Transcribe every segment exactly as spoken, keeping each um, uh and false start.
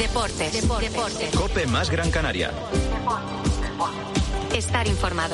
Deportes. Deportes. Deportes. COPE más Gran Canaria. Estar informado.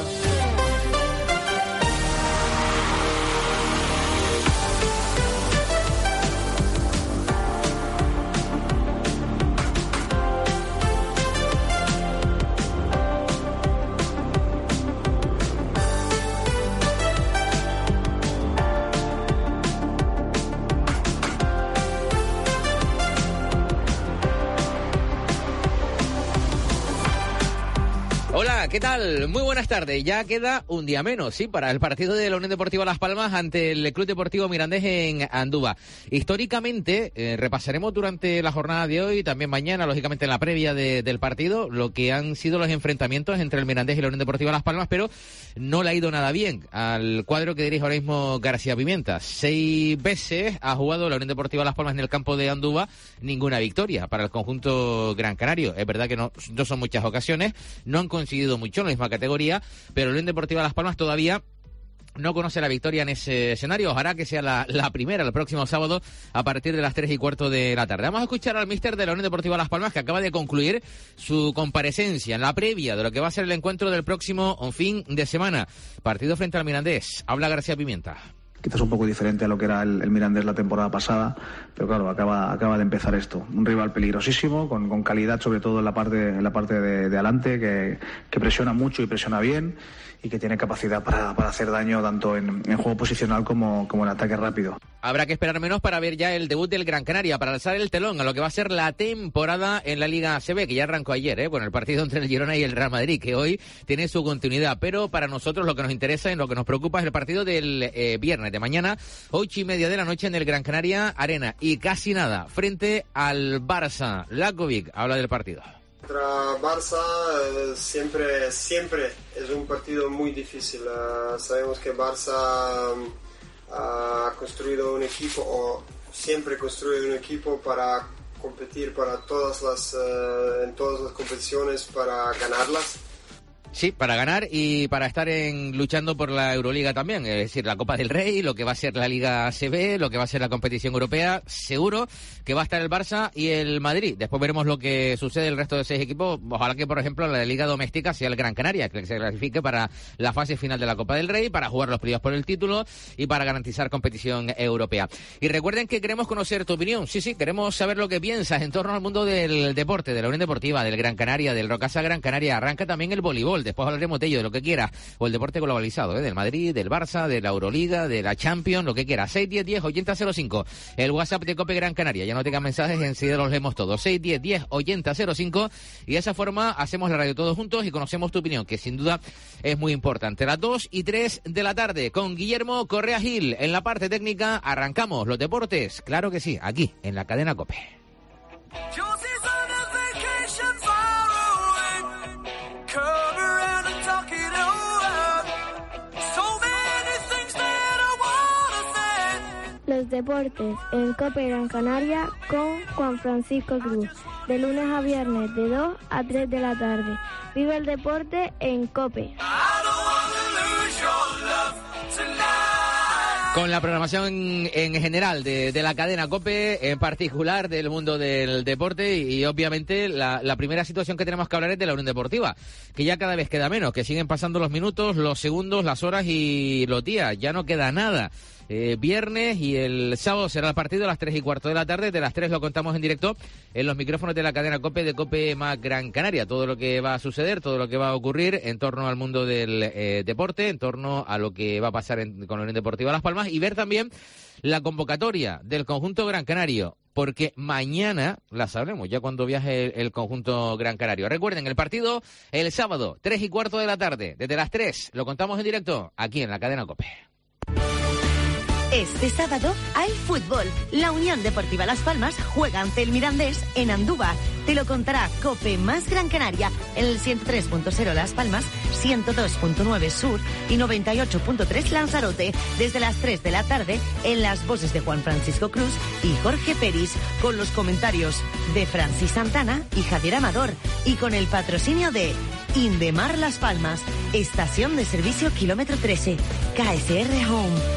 Hola, ¿qué tal? Muy buenas tardes. Ya queda un día menos, sí, para el partido de la Unión Deportiva Las Palmas ante el Club Deportivo Mirandés en Andúba. Históricamente, eh, repasaremos durante la jornada de hoy, también mañana, lógicamente en la previa de, del partido, lo que han sido los enfrentamientos entre el Mirandés y la Unión Deportiva Las Palmas, pero no le ha ido nada bien al cuadro que dirige ahora mismo García Pimienta. Seis veces ha jugado la Unión Deportiva Las Palmas en el campo de Andúba, ninguna victoria para el conjunto gran canario. Es verdad que no, no son muchas ocasiones, no han conseguido mucho en la misma categoría, pero la Unión Deportiva Las Palmas todavía no conoce la victoria en ese escenario. Ojalá que sea la, la primera el próximo sábado a partir de las tres y cuarto de la tarde. Vamos a escuchar al míster de la Unión Deportiva Las Palmas, que acaba de concluir su comparecencia en la previa de lo que va a ser el encuentro del próximo fin de semana. Partido frente al Mirandés. Habla García Pimienta. Quizás un poco diferente a lo que era el, el Mirandés la temporada pasada, pero claro, acaba, acaba de empezar esto. Un rival peligrosísimo, con, con calidad sobre todo en la parte, en la parte de, de adelante, que, que presiona mucho y presiona bien, y que tiene capacidad para, para hacer daño tanto en, en juego posicional como, como en ataque rápido. Habrá que esperar menos para ver ya el debut del Gran Canaria, para alzar el telón a lo que va a ser la temporada en la Liga A C B, que ya arrancó ayer, ¿eh? Bueno, el partido entre el Girona y el Real Madrid, que hoy tiene su continuidad, pero para nosotros lo que nos interesa y lo que nos preocupa es el partido del eh, viernes de mañana, ocho y media de la noche en el Gran Canaria Arena, y casi nada, frente al Barça. Lakovic habla del partido. Contra Barça eh, siempre, siempre es un partido muy difícil. Uh, sabemos que Barça um, ha construido un equipo, o siempre construye un equipo para competir para todas las, uh, en todas las competiciones, para ganarlas. Sí, para ganar y para estar en luchando por la Euroliga también, es decir, la Copa del Rey, lo que va a ser la Liga A C B, lo que va a ser la competición europea. Seguro que va a estar el Barça y el Madrid. Después veremos lo que sucede el resto de seis equipos. Ojalá que, por ejemplo, la Liga Doméstica sea el Gran Canaria, que se clasifique para la fase final de la Copa del Rey, para jugar los playoffs por el título y para garantizar competición europea. Y recuerden que queremos conocer tu opinión. Sí, sí, queremos saber lo que piensas en torno al mundo del deporte, de la Unión Deportiva, del Gran Canaria, del Rocasa Gran Canaria. Arranca también el voleibol. Después hablaremos de ello, de lo que quiera, o el deporte globalizado, ¿eh? Del Madrid, del Barça, de la Euroliga, de la Champions, lo que quiera. seis diez diez ochenta cero cinco, el WhatsApp de COPE Gran Canaria. Ya no tengan mensajes, enseguida los leemos todos. seis diez diez ochenta cero cinco, y de esa forma hacemos la radio todos juntos y conocemos tu opinión, que sin duda es muy importante. Las dos y tres de la tarde, con Guillermo Correa Gil en la parte técnica, arrancamos los deportes, claro que sí, aquí en la cadena COPE. Los deportes en COPE Gran Canaria con Juan Francisco Cruz, de lunes a viernes de dos a tres de la tarde. Vive el deporte en COPE. Con la programación en, en general de, de la cadena COPE, en particular del mundo del deporte, y, y obviamente la, la primera situación que tenemos que hablar es de la Unión Deportiva, que ya cada vez queda menos, que siguen pasando los minutos, los segundos, las horas y los días, ya no queda nada. Eh, viernes y el sábado será el partido a las tres y cuarto de la tarde. De las tres lo contamos en directo en los micrófonos de la cadena COPE de COPE más Gran Canaria. Todo lo que va a suceder, todo lo que va a ocurrir en torno al mundo del eh, deporte, en torno a lo que va a pasar en, con la Unión Deportiva Las Palmas, y ver también la convocatoria del conjunto Gran Canario, porque mañana la sabremos ya cuando viaje el, el conjunto Gran Canario. Recuerden, el partido el sábado, tres y cuarto de la tarde. Desde las tres lo contamos en directo aquí en la cadena COPE. Este sábado hay fútbol. La Unión Deportiva Las Palmas juega ante el Mirandés en Andúba. Te lo contará COPE más Gran Canaria en el ciento tres punto cero Las Palmas, ciento dos punto nueve Sur y noventa y ocho punto tres Lanzarote, desde las tres de la tarde, en las voces de Juan Francisco Cruz y Jorge Peris, con los comentarios de Francis Santana y Javier Amador, y con el patrocinio de Indemar Las Palmas, Estación de Servicio Kilómetro trece, K S R Home.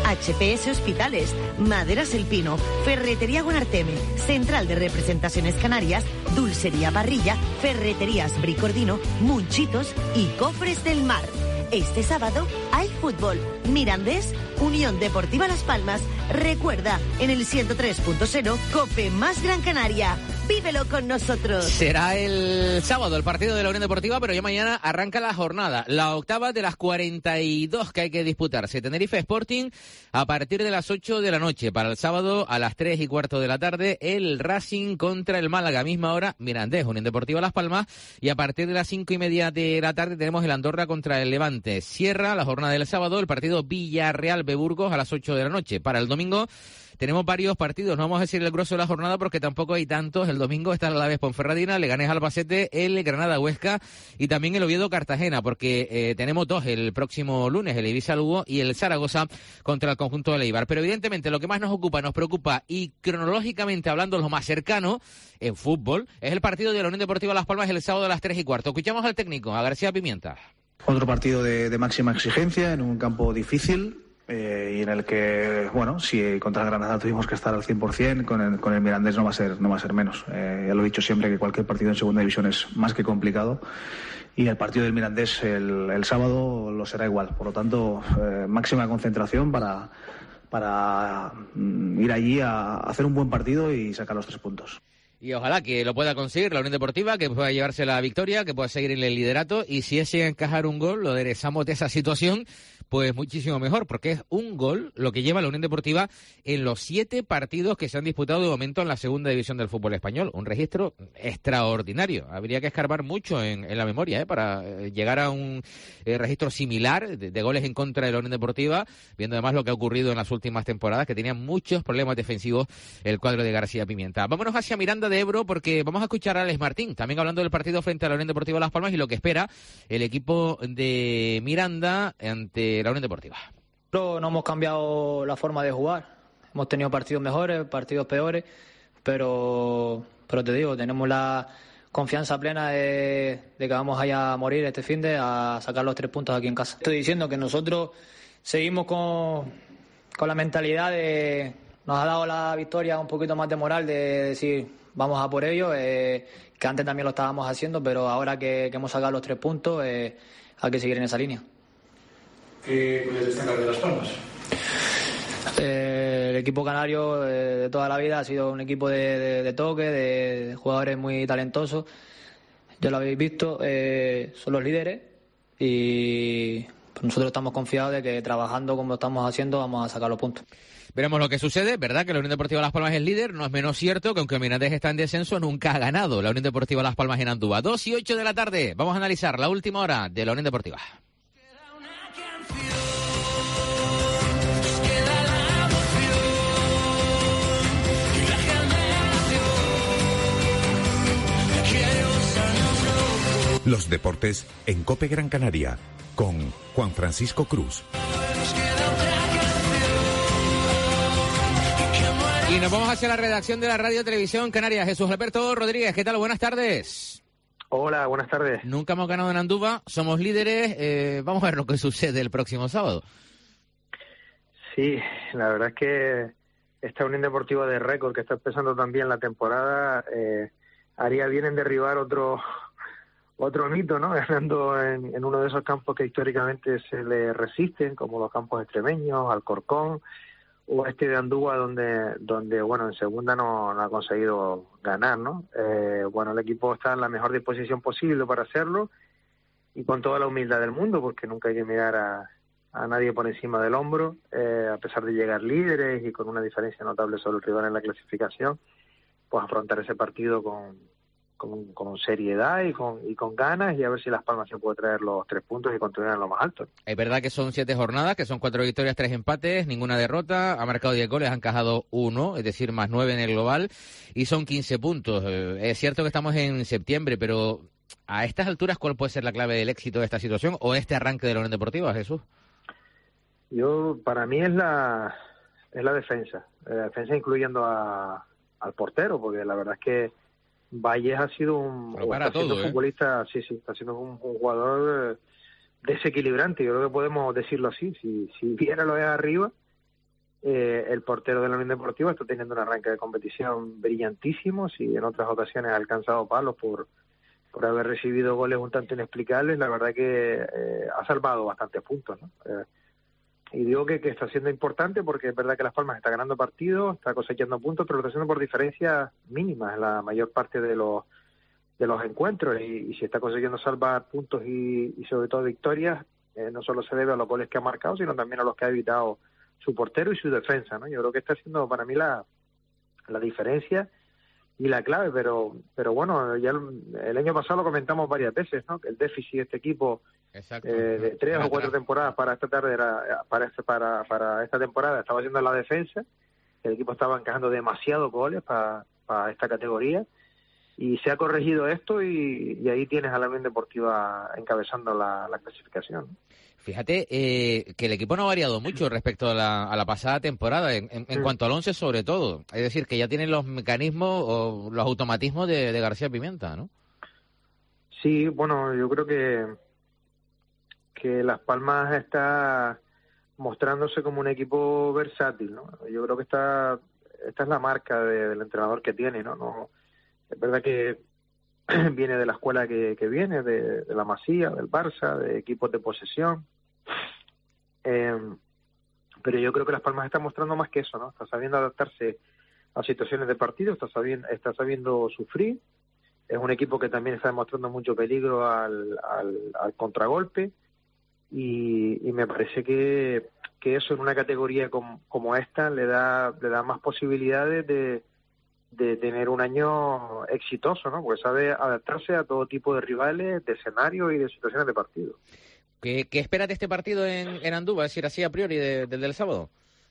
H P S Hospitales, Maderas El Pino, Ferretería Guanarteme, Central de Representaciones Canarias, Dulcería Parrilla, Ferreterías Bricordino, Munchitos y Cofres del Mar. Este sábado hay fútbol. Mirandés, Unión Deportiva Las Palmas. Recuerda, en el ciento tres punto cero, COPE más Gran Canaria. Vívelo con nosotros. Será el sábado el partido de la Unión Deportiva, pero ya mañana arranca la jornada. La octava de las cuarenta y dos que hay que disputarse. Tenerife Sporting a partir de las ocho de la noche. Para el sábado a las tres y cuarto de la tarde, el Racing contra el Málaga. Misma hora, Mirandés, Unión Deportiva Las Palmas. Y a partir de las cinco y media de la tarde tenemos el Andorra contra el Levante. Cierra la jornada del sábado el partido Villarreal-Beburgos a las ocho de la noche. Para el domingo tenemos varios partidos, no vamos a decir el grueso de la jornada porque tampoco hay tantos. El domingo está el Alavés Ponferradina, Leganés Albacete, el Granada Huesca y también el Oviedo Cartagena, porque eh, tenemos dos el próximo lunes, el Ibiza Lugo y el Zaragoza contra el conjunto de Eibar. Pero evidentemente lo que más nos ocupa, nos preocupa y cronológicamente hablando lo más cercano en fútbol es el partido de la Unión Deportiva Las Palmas el sábado a las tres y cuarto. Escuchamos al técnico, a García Pimienta. Otro partido de, de máxima exigencia en un campo difícil. Eh, y en el que, bueno, si contra el Granada tuvimos que estar al cien por ciento, con el, con el Mirandés no va a ser no va a ser menos. Eh, ya lo he dicho siempre que cualquier partido en segunda división es más que complicado y el partido del Mirandés el, el sábado lo será igual. Por lo tanto, eh, máxima concentración para, para ir allí a hacer un buen partido y sacar los tres puntos. Y ojalá que lo pueda conseguir la Unión Deportiva, que pueda llevarse la victoria, que pueda seguir en el liderato. Y si es llega a encajar un gol, lo aderezamos de esa situación, pues muchísimo mejor, porque es un gol lo que lleva la Unión Deportiva en los siete partidos que se han disputado de momento en la segunda división del fútbol español. Un registro extraordinario. Habría que escarbar mucho en, en la memoria ¿eh? para llegar a un eh, registro similar de, de goles en contra de la Unión Deportiva, viendo además lo que ha ocurrido en las últimas temporadas, que tenía muchos problemas defensivos el cuadro de García Pimienta. Vámonos hacia Miranda de Ebro, porque vamos a escuchar a Alex Martín, también hablando del partido frente a la Unión Deportiva Las Palmas y lo que espera el equipo de Miranda ante la Unión Deportiva. No hemos cambiado la forma de jugar, hemos tenido partidos mejores, partidos peores, pero, pero te digo, tenemos la confianza plena de, de que vamos allá a morir este finde a sacar los tres puntos aquí en casa. Estoy diciendo que nosotros seguimos con, con la mentalidad de... Nos ha dado la victoria un poquito más de moral de decir, vamos a por ello, eh, que antes también lo estábamos haciendo, pero ahora que, que hemos sacado los tres puntos, eh, hay que seguir en esa línea. ¿Qué puedes destacar de Las Palmas? Eh, el equipo canario eh, de toda la vida ha sido un equipo de, de, de toque, de, de jugadores muy talentosos. Ya lo habéis visto, eh, son los líderes y pues nosotros estamos confiados de que trabajando como estamos haciendo vamos a sacar los puntos. Veremos lo que sucede, ¿verdad? Que la Unión Deportiva Las Palmas es líder, no es menos cierto que aunque Mirandés está en descenso, nunca ha ganado la Unión Deportiva Las Palmas en Andúba. dos y ocho de la tarde, vamos a analizar la última hora de la Unión Deportiva. Los deportes en COPE Gran Canaria con Juan Francisco Cruz. Y nos vamos hacia la redacción de la Radio Televisión Canaria. Jesús Alberto Rodríguez, ¿qué tal? Buenas tardes. Hola, buenas tardes. Nunca hemos ganado en Andúba, somos líderes. Eh, vamos a ver lo que sucede el próximo sábado. Sí, la verdad es que esta Unión Deportiva de récord que está empezando también la temporada eh, haría bien en derribar otro otro mito, ¿no? Ganando en, en uno de esos campos que históricamente se le resisten, como los campos extremeños, Alcorcón o este de Andúba, donde, donde bueno, en segunda no, no ha conseguido ganar, ¿no? Eh, bueno, el equipo está en la mejor disposición posible para hacerlo y con toda la humildad del mundo, porque nunca hay que mirar a, a nadie por encima del hombro, eh, a pesar de llegar líderes y con una diferencia notable sobre el rival en la clasificación, pues afrontar ese partido con Con, con seriedad y con, y con ganas y a ver si Las Palmas se puede traer los tres puntos y continuar en lo más alto. Es verdad que son siete jornadas, que son cuatro victorias, tres empates, ninguna derrota, ha marcado diez goles, ha encajado uno, es decir, más nueve en el global y son quince puntos. Es cierto que estamos en septiembre, pero a estas alturas, ¿cuál puede ser la clave del éxito de esta situación o este arranque de la Unión Deportiva, Jesús? Yo, para mí es la es la defensa, la defensa incluyendo a, al portero, porque la verdad es que Valles ha sido un, para está todo, siendo ¿eh? futbolista, sí, sí, está siendo un, un jugador desequilibrante, yo creo que podemos decirlo así, si, si viera lo de arriba, Eh, el portero de la Unión Deportiva está teniendo un arranque de competición brillantísimo, si en otras ocasiones ha alcanzado palos por, por haber recibido goles un tanto inexplicables, la verdad que eh, ha salvado bastantes puntos, ¿no? Eh, y digo que, que está siendo importante porque es verdad que Las Palmas está ganando partidos, está cosechando puntos, pero lo está haciendo por diferencias mínimas en la mayor parte de los de los encuentros, y, y si está consiguiendo salvar puntos y, y sobre todo victorias, eh, no solo se debe a los goles que ha marcado, sino también a los que ha evitado su portero y su defensa, ¿no? Yo creo que está siendo para mí la, la diferencia y la clave, pero pero bueno, ya el, el año pasado lo comentamos varias veces, ¿no? Que el déficit de este equipo eh, de tres o cuatro temporadas para esta tarde era para este, para para esta temporada estaba siendo la defensa. El equipo estaba encajando demasiados goles para para esta categoría, y se ha corregido esto, y, y ahí tienes a la Unión Deportiva encabezando la, la clasificación. Fíjate eh, que el equipo no ha variado mucho respecto a la, a la pasada temporada, en, en, en Mm. cuanto al once sobre todo. Es decir, que ya tienen los mecanismos o los automatismos de, de García Pimenta, ¿no? Sí, bueno, yo creo que que Las Palmas está mostrándose como un equipo versátil, ¿no? Yo creo que esta esta es la marca de, del entrenador que tiene, ¿no? No, es verdad que viene de la escuela que, que viene, de, de la Masía, del Barça, de equipos de posesión. Eh, pero yo creo que Las Palmas está mostrando más que eso, ¿no? Está sabiendo adaptarse a situaciones de partido, está sabiendo, está sabiendo sufrir. Es un equipo que también está demostrando mucho peligro al, al, al contragolpe, y, y me parece que, que eso en una categoría como, como esta le da, le da más posibilidades de de tener un año exitoso, ¿no? Porque sabe adaptarse a todo tipo de rivales, de escenarios y de situaciones de partido. ¿Qué, qué esperas de este partido en, en Andúba? Es decir, así a priori de, del del sábado.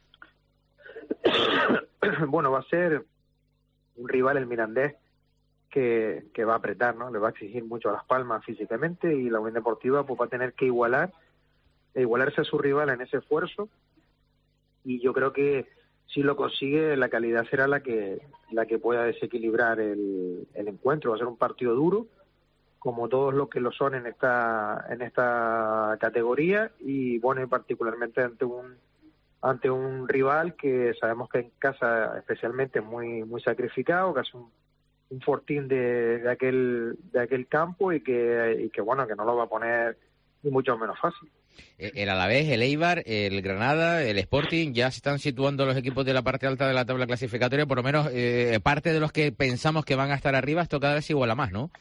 Bueno, va a ser un rival, el Mirandés, que, que va a apretar, ¿no? Le va a exigir mucho a Las Palmas físicamente, y la Unión Deportiva pues va a tener que igualar, igualarse a su rival en ese esfuerzo, y yo creo que si lo consigue, la calidad será la que la que pueda desequilibrar el, el encuentro. Va a ser un partido duro, como todos los que lo son en esta en esta categoría, y bueno, y particularmente ante un ante un rival que sabemos que en casa especialmente es muy muy sacrificado, que hace un, un fortín de, de aquel de aquel campo, y que y que bueno, que no lo va a poner ni mucho menos fácil. El Alavés, el Eibar, el Granada, el Sporting, ya se están situando los equipos de la parte alta de la tabla clasificatoria, por lo menos eh, parte de los que pensamos que van a estar arriba, esto cada vez iguala más, ¿no?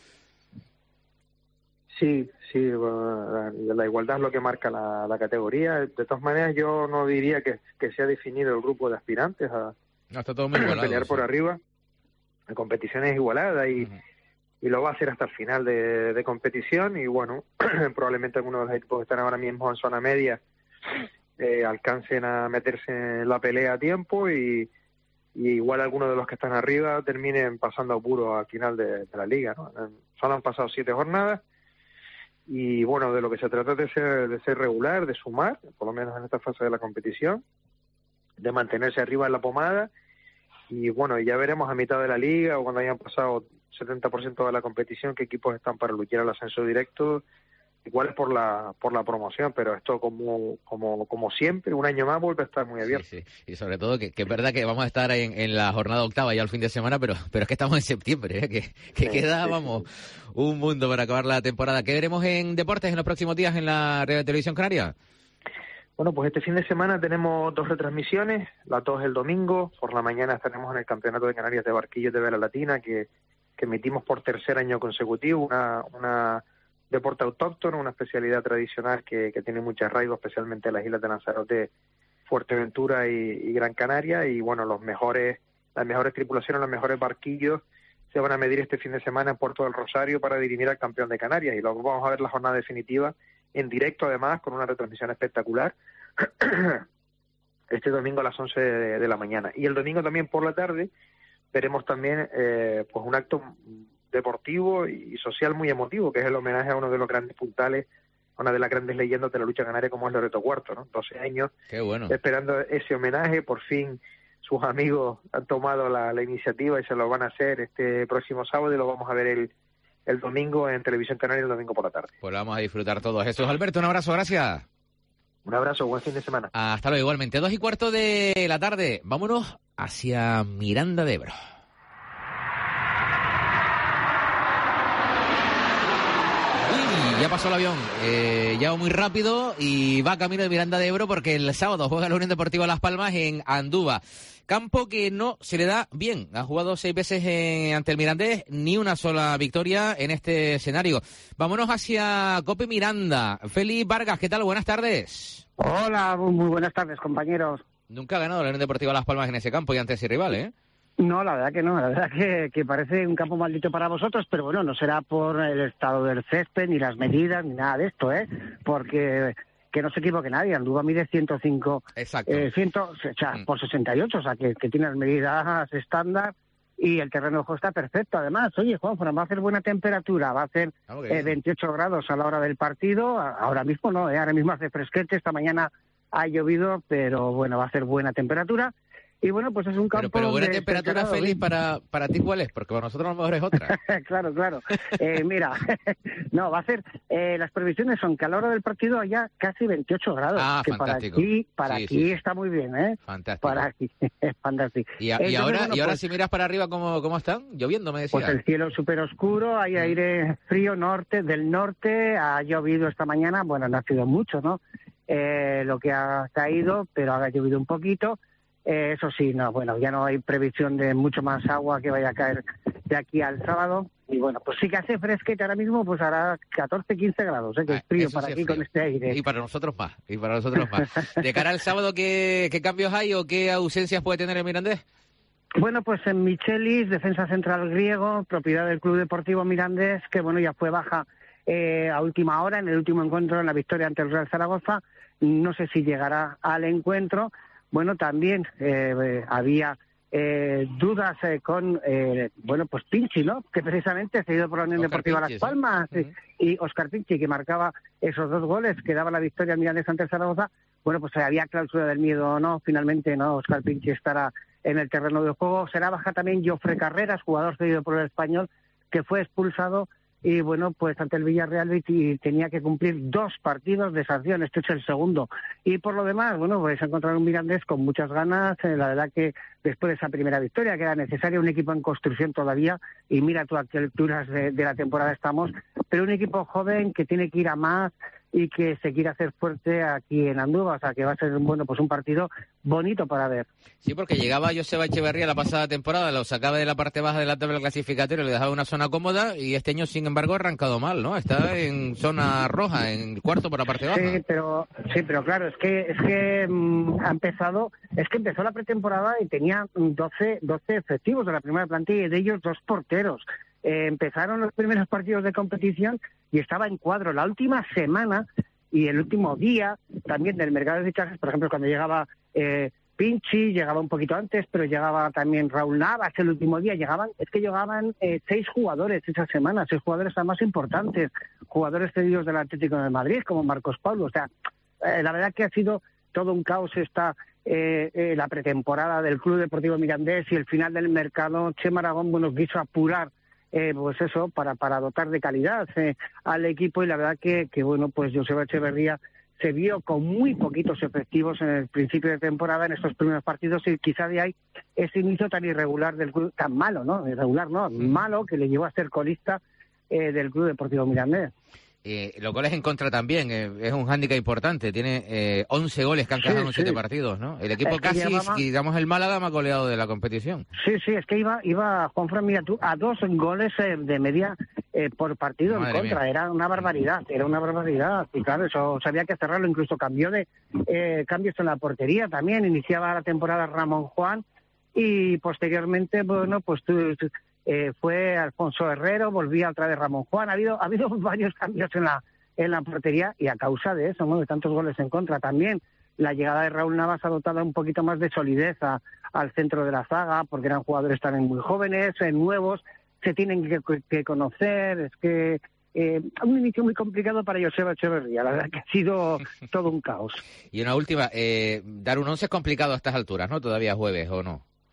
Sí, sí, bueno, la igualdad es lo que marca la, la categoría. De todas maneras, yo no diría que, que se ha definido el grupo de aspirantes a, no, está todo muy igualado, a pelear sí. por arriba. La competición es igualada, y, uh-huh. y lo va a hacer hasta el final de, de competición, y bueno, probablemente algunos de los equipos que están ahora mismo en zona media eh, alcancen a meterse en la pelea a tiempo, y, y igual algunos de los que están arriba terminen pasando apuro al final de, de la liga, ¿no? Solo han pasado siete jornadas, y bueno, de lo que se trata es de ser, de ser regular, de sumar, por lo menos en esta fase de la competición, de mantenerse arriba en la pomada, y bueno, ya veremos a mitad de la liga o cuando hayan pasado setenta por ciento de la competición qué equipos están para luchar al ascenso directo, igual es por la por la promoción, pero esto como como como siempre, un año más vuelve a estar muy abierto. Sí, sí. Y sobre todo que, que es verdad que vamos a estar en, en la jornada octava ya el fin de semana, pero pero es que estamos en septiembre, ¿eh? que, que sí, queda, sí, vamos, sí. un mundo para acabar la temporada. ¿Qué veremos en deportes en los próximos días en la Radio Televisión Canaria? Bueno, pues este fin de semana tenemos dos retransmisiones, las dos el domingo, por la mañana estaremos en el Campeonato de Canarias de Barquillos de Vela Latina, que, que emitimos por tercer año consecutivo, una, una deporte autóctono, una especialidad tradicional que, que tiene mucho arraigo, especialmente en las islas de Lanzarote, Fuerteventura y, y Gran Canaria, y bueno, los mejores, las mejores tripulaciones, los mejores barquillos se van a medir este fin de semana en Puerto del Rosario para dirimir al campeón de Canarias, y luego vamos a ver la jornada definitiva en directo, además, con una retransmisión espectacular, este domingo a las once de, de la mañana. Y el domingo también por la tarde veremos también eh, pues un acto deportivo y social muy emotivo, que es el homenaje a uno de los grandes puntales, a una de las grandes leyendas de la lucha canaria, como es Loreto Cuarto, ¿no? doce años Qué bueno. esperando ese homenaje. Por fin sus amigos han tomado la, la iniciativa y se lo van a hacer este próximo sábado, y lo vamos a ver el el domingo en Televisión Canaria, el domingo por la tarde. Pues lo vamos a disfrutar todos. Jesús Alberto, un abrazo, gracias. Un abrazo, buen fin de semana. Hasta luego, igualmente. Dos y cuarto de la tarde. Vámonos hacia Miranda de Ebro. Uy, ya pasó el avión, eh, ya va muy rápido y va camino de Miranda de Ebro porque el sábado juega la Unión Deportiva Las Palmas en Andúba. Campo que no se le da bien. Ha jugado seis veces en, ante el Mirandés, ni una sola victoria en este escenario. Vámonos hacia Cope Miranda. Félix Vargas, ¿qué tal? Buenas tardes. Hola, muy buenas tardes, compañeros. Nunca ha ganado la Unión Deportiva Las Palmas en ese campo y ante ese rival, ¿eh? No, la verdad que no, la verdad que, que parece un campo maldito para vosotros, pero bueno, no será por el estado del césped, ni las medidas, ni nada de esto, ¿eh? Porque que no se equivoque nadie, Andúba mide ciento cinco, exacto, eh, cien, o sea, mm. por sesenta y ocho, o sea, que, que tiene las medidas estándar y el terreno de juego está perfecto. Además, oye, Juan, va a hacer buena temperatura, va a hacer eh, veintiocho grados a la hora del partido, ahora mismo no, ¿eh? Ahora mismo hace fresquete, esta mañana ha llovido, pero bueno, va a ser buena temperatura. Y bueno, pues es un campo... Pero, pero buena de, temperatura, Félix, para, para ti, ¿cuál es? Porque para nosotros a lo mejor es otra. Claro, claro. Eh, mira, no, va a ser... Eh, las previsiones son que a la hora del partido haya casi veintiocho grados. Ah, que fantástico. Para aquí, para sí, aquí sí, sí. está muy bien, ¿eh? Fantástico. Para aquí, es fantástico. Y, a, Entonces, y ahora, bueno, y ahora pues, si miras para arriba, ¿cómo, cómo están? Lloviendo, me decías. Pues el cielo súper oscuro, hay aire frío norte, del norte, ha llovido esta mañana, bueno, no ha sido mucho, ¿no? Eh, lo que ha caído, pero ha llovido un poquito. Eh, eso sí, no, bueno, ya no hay previsión de mucho más agua que vaya a caer de aquí al sábado. Y bueno, pues sí que hace fresquete ahora mismo, pues hará catorce, quince grados, ¿eh? Que ah, es frío para sí aquí frío. Con este aire. Y para nosotros más, y para nosotros más. De cara al sábado, ¿qué, qué cambios hay o qué ausencias puede tener el Mirandés? Bueno, pues en Michelis, defensa central griego, propiedad del Club Deportivo Mirandés, que bueno, ya fue baja eh, a última hora en el último encuentro, en la victoria ante el Real Zaragoza. No sé si llegará al encuentro. Bueno, también eh, eh, había eh, dudas eh, con, eh, bueno, pues Pinchi, ¿no? Que precisamente se ha ido por la Unión Oscar Deportiva Pinchi, Las Palmas, ¿sí? Uh-huh. y Óscar Pinchi, que marcaba esos dos goles, que daba la victoria al Mirandés ante Zaragoza. Bueno, pues había cláusula del miedo o no, finalmente no, Óscar Pinchi estará en el terreno de juego. Será baja también Jofre Carreras, jugador cedido por el Español, que fue expulsado y bueno, pues ante el Villarreal y tenía que cumplir dos partidos de sanción, este es el segundo. Y por lo demás, bueno, pues a encontrar un Mirandés con muchas ganas, eh, la verdad que después de esa primera victoria, que era necesaria, un equipo en construcción todavía, y mira tú a qué alturas de, de la temporada estamos, pero un equipo joven que tiene que ir a más y que se quiere hacer fuerte aquí en Andúba, o sea que va a ser bueno pues un partido bonito para ver. Sí, porque llegaba Joseba Echeverría la pasada temporada, lo sacaba de la parte baja de la tabla clasificatoria, le dejaba una zona cómoda y este año sin embargo ha arrancado mal, ¿no? Está en zona roja, en cuarto por la parte baja. Sí, pero sí, pero claro, es que es que mmm, ha empezado, es que empezó la pretemporada y tenía doce, doce efectivos de la primera plantilla y de ellos dos porteros. Eh, empezaron los primeros partidos de competición y estaba en cuadro. La última semana y el último día también del mercado de fichajes, por ejemplo, cuando llegaba eh, Pinchi, llegaba un poquito antes, pero llegaba también Raúl Navas el último día, llegaban, es que llegaban eh, seis jugadores esa semana, seis jugadores más importantes, jugadores cedidos del Atlético de Madrid, como Marcos Paulo. O sea, eh, la verdad que ha sido todo un caos esta eh, eh, la pretemporada del Club Deportivo Mirandés y el final del mercado. Chema Aragón, bueno, quiso apurar Eh, pues eso, para para dotar de calidad eh, al equipo y la verdad que, que bueno, pues Joseba Echeverría se vio con muy poquitos efectivos en el principio de temporada en estos primeros partidos y quizá de ahí ese inicio tan irregular del club, tan malo, ¿no? Irregular, ¿no? Malo, que le llevó a ser colista eh, del Club Deportivo Mirandés. Eh, los goles en contra también, eh, es un hándicap importante, tiene eh, once goles que han quedado sí, en siete sí. partidos, ¿no? El equipo es casi, llevaba... digamos, el Málaga más goleado de la competición. Sí, sí, es que iba, iba Juanfran, mira tú, a dos goles eh, de media eh, por partido Madre en contra, mía. Era una barbaridad, era una barbaridad, y claro, eso sabía que cerrarlo, incluso cambió de eh, cambios en la portería también, iniciaba la temporada Ramón Juan, y posteriormente, bueno, pues tú... tú Eh, fue Alfonso Herrero, volvía otra vez Ramón Juan. Ha habido ha habido varios cambios en la en la portería y a causa de eso, ¿no? De tantos goles en contra también. La llegada de Raúl Navas ha dotado un poquito más de solidez a, al centro de la zaga, porque eran jugadores también muy jóvenes, eh, nuevos, se tienen que, que conocer. Es que eh, un inicio muy complicado para Joseba Echeverría. La verdad que ha sido todo un caos. Y una última, eh, dar un once es complicado a estas alturas, ¿no? Todavía jueves, ¿o no?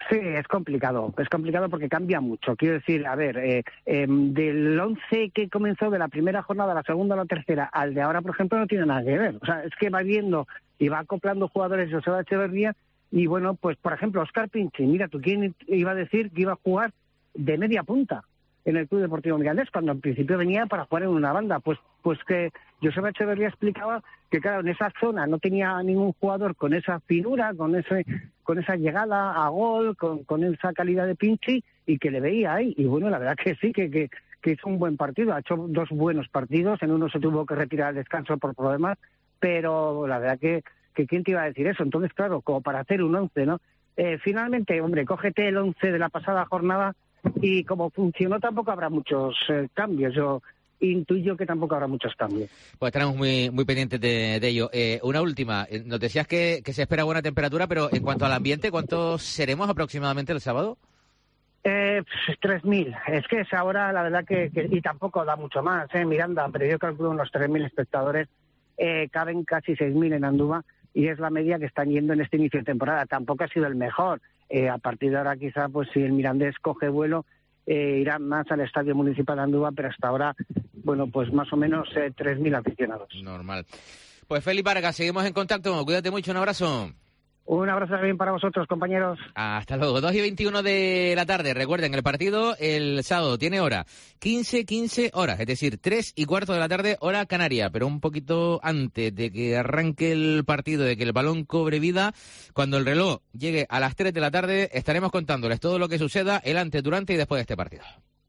Sí, es complicado, es complicado porque cambia mucho. Quiero decir, a ver, eh, eh, del once que comenzó de la primera jornada, la segunda o la tercera, al de ahora, por ejemplo, no tiene nada que ver. O sea, es que va viendo y va acoplando jugadores Joseba Echeverría y, bueno, pues, por ejemplo, Óscar Pinchi, mira, ¿tú quién iba a decir que iba a jugar de media punta en el Club Deportivo Mirandés, cuando en principio venía para jugar en una banda? Pues pues que Joseba Echeverría explicaba que, claro, en esa zona no tenía ningún jugador con esa finura, con ese con esa llegada a gol, con, con esa calidad de Pinchi, y que le veía ahí. Y bueno, la verdad que sí, que, que, que hizo un buen partido, ha hecho dos buenos partidos, en uno se tuvo que retirar al descanso por problemas, pero la verdad que, que ¿quién te iba a decir eso? Entonces, claro, como para hacer un once, ¿no? Eh, finalmente, hombre, cógete el once de la pasada jornada y como funcionó tampoco habrá muchos eh, cambios. Yo intuyo que tampoco habrá muchos cambios. Pues estaremos muy muy pendientes de, de ello. Eh, una última, nos decías que, que se espera buena temperatura, pero en cuanto al ambiente, ¿cuántos seremos aproximadamente el sábado? Eh, tres mil. Es que es ahora, la verdad que, que... Y tampoco da mucho más, ¿eh, Miranda? Pero yo calculo unos tres mil espectadores. Eh, caben casi seis mil en Andúba y es la media que están yendo en este inicio de temporada. Tampoco ha sido el mejor. Eh, a partir de ahora quizá, pues si el Mirandés coge vuelo, eh, irá más al Estadio Municipal de Andúba, pero hasta ahora, bueno, pues más o menos eh, tres mil aficionados. Normal. Pues Félix Vargas, seguimos en contacto. Cuídate mucho, un abrazo. Un abrazo también para vosotros, compañeros. Hasta luego. dos y veintiuno de la tarde. Recuerden, el partido el sábado tiene hora quince, quince horas, es decir, tres y cuarto de la tarde, hora canaria, pero un poquito antes de que arranque el partido, de que el balón cobre vida, cuando el reloj llegue a las tres de la tarde, estaremos contándoles todo lo que suceda el antes, durante y después de este partido.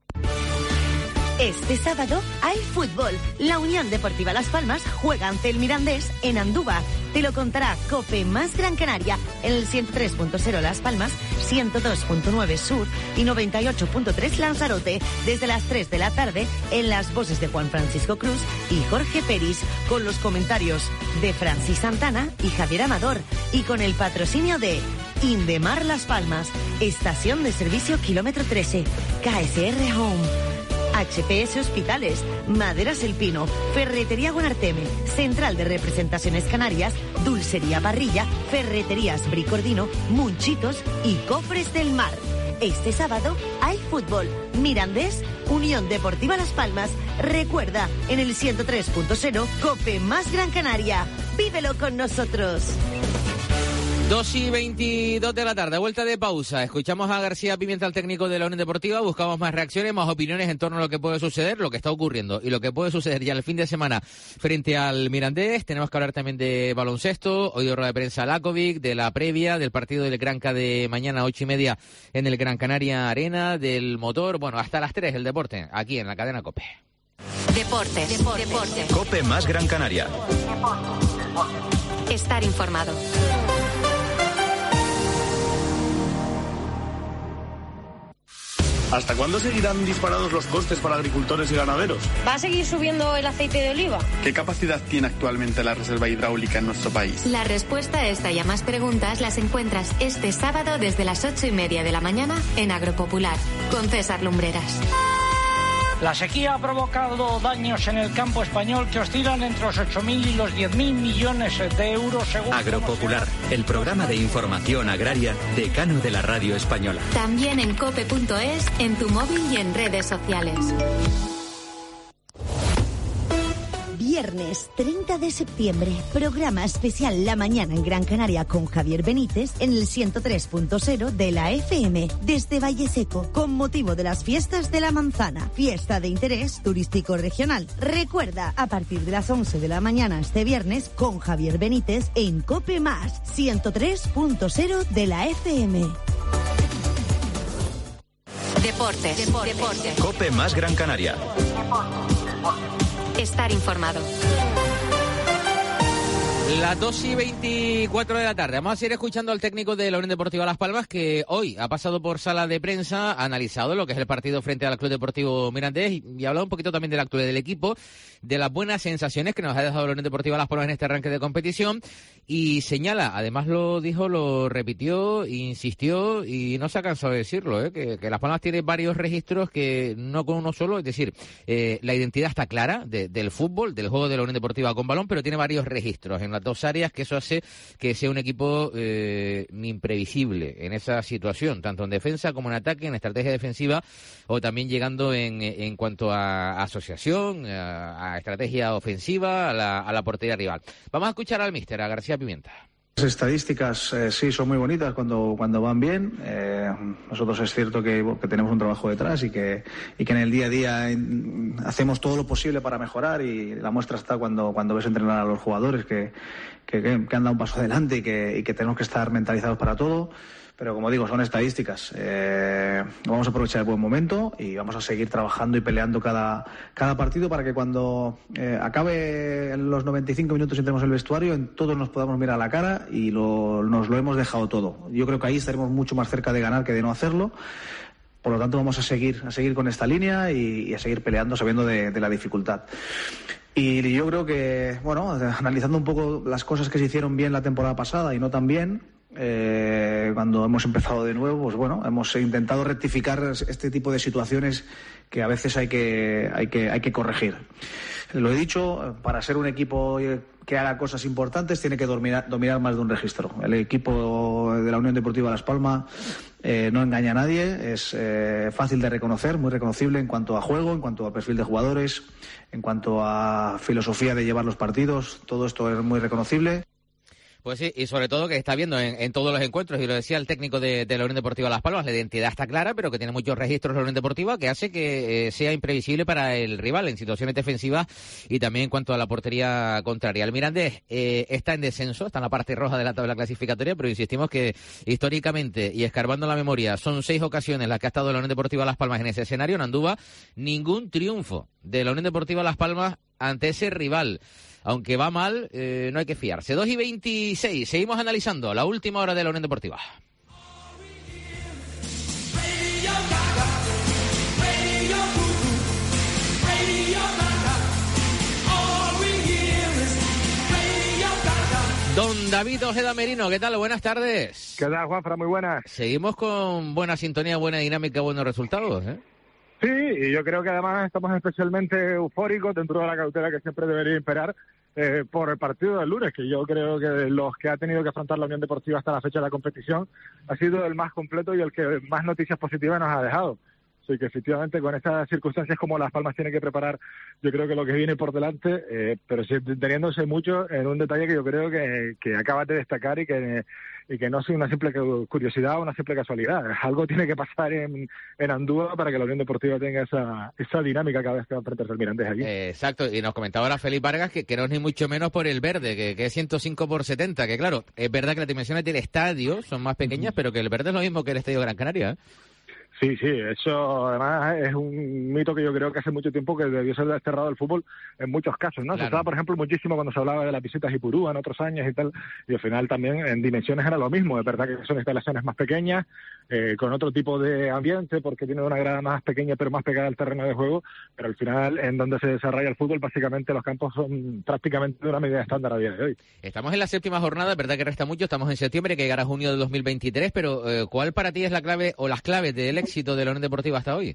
Este sábado hay fútbol. La Unión Deportiva Las Palmas juega ante el Mirandés en Andúba. Te lo contará COPE más Gran Canaria en el ciento tres punto cero Las Palmas, ciento dos punto nueve Sur y noventa y ocho punto tres Lanzarote desde las tres de la tarde en las voces de Juan Francisco Cruz y Jorge Peris, con los comentarios de Francis Santana y Javier Amador y con el patrocinio de Indemar Las Palmas, Estación de Servicio Kilómetro trece, K S R Home, H P S Hospitales, Maderas El Pino, Ferretería Guanarteme, Central de Representaciones Canarias, Dulcería Parrilla, Ferreterías Bricordino, Munchitos y Cofres del Mar. Este sábado hay fútbol. Mirandés, Unión Deportiva Las Palmas. Recuerda, en el ciento tres punto cero, COPE más Gran Canaria. Vívelo con nosotros. dos y veintidós de la tarde, vuelta de pausa. Escuchamos a García Pimienta, el técnico de la Unión Deportiva. Buscamos más reacciones, más opiniones en torno a lo que puede suceder, lo que está ocurriendo y lo que puede suceder ya el fin de semana frente al Mirandés. Tenemos que hablar también de baloncesto. Hoy de rueda de prensa Lakovic, de la previa, del partido del Granca de mañana, ocho y media, en el Gran Canaria Arena, del motor. Bueno, hasta las tres el deporte, aquí en la cadena COPE. Deportes. Deportes. Deportes. COPE más Gran Canaria. Estar informado. ¿Hasta cuándo seguirán disparados los costes para agricultores y ganaderos? ¿Va a seguir subiendo el aceite de oliva? ¿Qué capacidad tiene actualmente la reserva hidráulica en nuestro país? La respuesta a esta y a más preguntas las encuentras este sábado desde las ocho y media de la mañana en Agropopular, con César Lumbreras. La sequía ha provocado daños en el campo español que oscilan entre los ocho mil y los diez mil millones de euros según... Agropopular, el programa de información agraria decano de la radio española. También en cope punto es, en tu móvil y en redes sociales. Viernes treinta de septiembre, programa especial La Mañana en Gran Canaria con Javier Benítez en el ciento tres punto cero de la F M desde Valle Seco con motivo de las fiestas de la manzana, fiesta de interés turístico regional. Recuerda, a partir de las once de la mañana este viernes con Javier Benítez en COPE más ciento tres punto cero de la F M. Deportes. Deportes. Deportes. COPE más Gran Canaria. Estar informado. Las dos y veinticuatro de la tarde. Vamos a seguir escuchando al técnico de la Unión Deportiva Las Palmas, que hoy ha pasado por sala de prensa, ha analizado lo que es el partido frente al Club Deportivo Mirandés y, y ha hablado un poquito también de la actualidad del equipo, de las buenas sensaciones que nos ha dejado la Unión Deportiva Las Palmas en este arranque de competición, y señala, además lo dijo, lo repitió, insistió y no se ha cansado de decirlo, ¿eh? que, que Las Palmas tiene varios registros que no con uno solo, es decir, eh, la identidad está clara de, del fútbol, del juego de la Unión Deportiva con balón, pero tiene varios registros en la las dos áreas, que eso hace que sea un equipo eh, imprevisible en esa situación, tanto en defensa como en ataque, en estrategia defensiva, o también llegando en, en cuanto a asociación, a, a estrategia ofensiva, a la, a la portería rival. Vamos a escuchar al míster, a García Pimienta. Las estadísticas eh, sí son muy bonitas cuando cuando van bien. Eh, nosotros es cierto que, que tenemos un trabajo detrás y que y que en el día a día en, hacemos todo lo posible para mejorar, y la muestra está cuando cuando ves entrenar a los jugadores que que, que han dado un paso adelante y que, y que tenemos que estar mentalizados para todo. Pero como digo, son estadísticas. Eh, vamos a aprovechar el buen momento y vamos a seguir trabajando y peleando cada, cada partido para que cuando eh, acabe en los noventa y cinco minutos y entremos en el vestuario, en todos nos podamos mirar a la cara y lo, nos lo hemos dejado todo. Yo creo que ahí estaremos mucho más cerca de ganar que de no hacerlo. Por lo tanto, vamos a seguir, a seguir con esta línea y, y a seguir peleando sabiendo de, de la dificultad. Y yo creo que, bueno, analizando un poco las cosas que se hicieron bien la temporada pasada y no tan bien, Eh, cuando hemos empezado de nuevo, pues bueno, hemos intentado rectificar este tipo de situaciones que a veces hay que, hay que, hay que corregir. Lo he dicho, para ser un equipo que haga cosas importantes tiene que dominar, dominar más de un registro. El equipo de la Unión Deportiva Las Palmas eh, no engaña a nadie, es eh, fácil de reconocer, muy reconocible en cuanto a juego, en cuanto a perfil de jugadores, en cuanto a filosofía de llevar los partidos, todo esto es muy reconocible. Pues sí, y sobre todo que está viendo en, en todos los encuentros, y lo decía el técnico de, de la Unión Deportiva Las Palmas, la identidad está clara, pero que tiene muchos registros la Unión Deportiva, que hace que eh, sea imprevisible para el rival en situaciones defensivas y también en cuanto a la portería contraria. El Mirandés eh, está en descenso, está en la parte roja de la tabla clasificatoria, pero insistimos que históricamente, y escarbando la memoria, son seis ocasiones las que ha estado la Unión Deportiva Las Palmas en ese escenario. En Andúba, ningún triunfo de la Unión Deportiva Las Palmas ante ese rival. Aunque va mal, eh, no hay que fiarse. dos y veintiséis, seguimos analizando la última hora de la Unión Deportiva. Don David Ojeda Merino, ¿qué tal? Buenas tardes. ¿Qué tal, Juanfra? Muy buenas. Seguimos con buena sintonía, buena dinámica, buenos resultados, ¿eh? Sí, y yo creo que además estamos especialmente eufóricos dentro de la cautela que siempre debería imperar eh, por el partido del lunes, que yo creo que de los que ha tenido que afrontar la Unión Deportiva hasta la fecha de la competición ha sido el más completo y el que más noticias positivas nos ha dejado. Así que efectivamente con estas circunstancias como Las Palmas tiene que preparar, yo creo que lo que viene por delante, eh, pero sí teniéndose mucho en un detalle que yo creo que, que acabas de destacar y que y que no es una simple curiosidad o una simple casualidad. Algo tiene que pasar en, en Andúa para que la Unión Deportiva tenga esa, esa dinámica cada vez que va a enfrentarse al Mirandés allí. Eh, exacto, y nos comentaba ahora Félix Vargas que, que no es ni mucho menos por el verde, que, que es ciento cinco por setenta, que claro, es verdad que las dimensiones del estadio son más pequeñas, uh-huh. pero que el verde es lo mismo que el Estadio Gran Canaria, ¿eh? Sí, sí, eso además es un mito que yo creo que hace mucho tiempo que debió ser desterrado del fútbol en muchos casos, ¿no? Claro. Se estaba, por ejemplo, muchísimo cuando se hablaba de las visitas a Ipurúa en otros años y tal, y al final también en dimensiones era lo mismo. Es verdad que son instalaciones más pequeñas, eh, con otro tipo de ambiente, porque tiene una grada más pequeña pero más pegada al terreno de juego, pero al final en donde se desarrolla el fútbol, básicamente los campos son prácticamente de una medida estándar a día de hoy. Estamos en la séptima jornada, es verdad que resta mucho, estamos en septiembre, que llegará a junio de dos mil veintitrés, pero eh, ¿cuál para ti es la clave o las claves del éxito de la Unión Deportiva hasta hoy?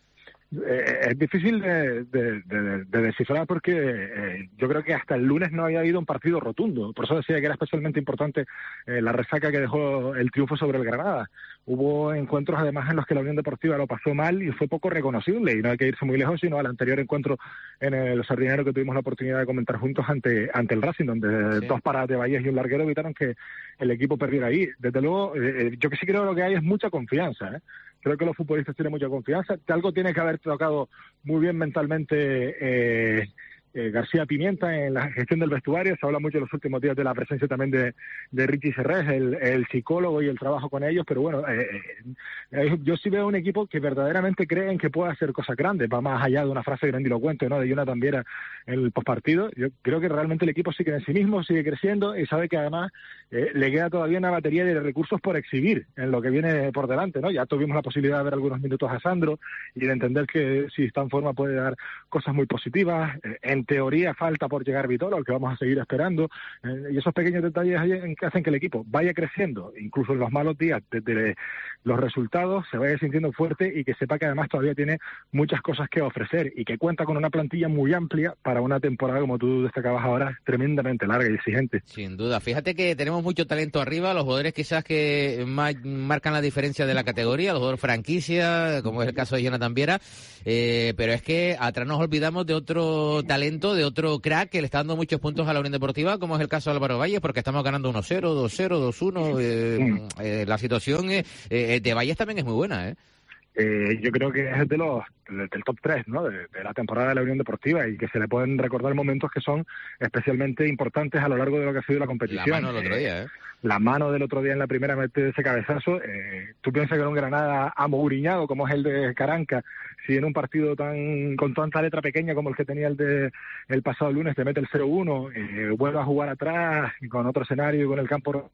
Eh, es difícil de, de, de, de descifrar porque eh, yo creo que hasta el lunes no había habido un partido rotundo. Por eso decía que era especialmente importante eh, la resaca que dejó el triunfo sobre el Granada. Hubo encuentros además en los que la Unión Deportiva lo pasó mal y fue poco reconocible, y no hay que irse muy lejos sino al anterior encuentro en el Sardinero que tuvimos la oportunidad de comentar juntos ante ante el Racing, donde sí. dos paradas de Valles y un larguero evitaron que el equipo perdiera ahí. Desde luego, eh, yo que sí creo que lo que hay es mucha confianza, ¿eh? Creo que los futbolistas tienen mucha confianza. Algo tiene que haber tocado muy bien mentalmente eh, eh, García Pimienta en la gestión del vestuario. Se habla mucho en los últimos días de la presencia también de, de Richie Serrés, el, el psicólogo y el trabajo con ellos. Pero bueno, eh, eh, yo sí veo un equipo que verdaderamente cree en que puede hacer cosas grandes. Va más allá de una frase grandilocuente, ¿no?, de Jonathan Viera en el postpartido. Yo creo que realmente el equipo sigue en sí mismo, sigue creciendo y sabe que además Eh, le queda todavía una batería de recursos por exhibir en lo que viene por delante, ¿no? Ya tuvimos la posibilidad de ver algunos minutos a Sandro y de entender que si está en forma puede dar cosas muy positivas. Eh, en en teoría falta por llegar Vitolo, al que vamos a seguir esperando, eh, y esos pequeños detalles que hacen que el equipo vaya creciendo, incluso en los malos días, desde los resultados, se vaya sintiendo fuerte y que sepa que además todavía tiene muchas cosas que ofrecer y que cuenta con una plantilla muy amplia para una temporada, como tú destacabas ahora, tremendamente larga y exigente. Sin duda. Fíjate que tenemos mucho talento arriba, los jugadores quizás que más marcan la diferencia de la categoría, los jugadores franquicia, como es el caso de Jonathan Viera, eh, pero es que atrás nos olvidamos de otro talento, de otro crack que le está dando muchos puntos a la Unión Deportiva, como es el caso de Álvaro Valles, porque estamos ganando uno cero, dos cero, dos uno. Eh, mm. eh, la situación eh, eh, de Valles también es muy buena, ¿eh? Eh, yo creo que es de los del top tres, ¿no? De, de la temporada de la Unión Deportiva, y que se le pueden recordar momentos que son especialmente importantes a lo largo de lo que ha sido la competición. La mano del otro día, ¿eh? La mano del otro día en la primera mete ese cabezazo. Eh, tú piensas que en un Granada amouriñado como es el de Caranca, si en un partido tan con tanta letra pequeña como el que tenía el de el pasado lunes te mete el cero uno, eh, vuelve a jugar atrás con otro escenario y con el campo,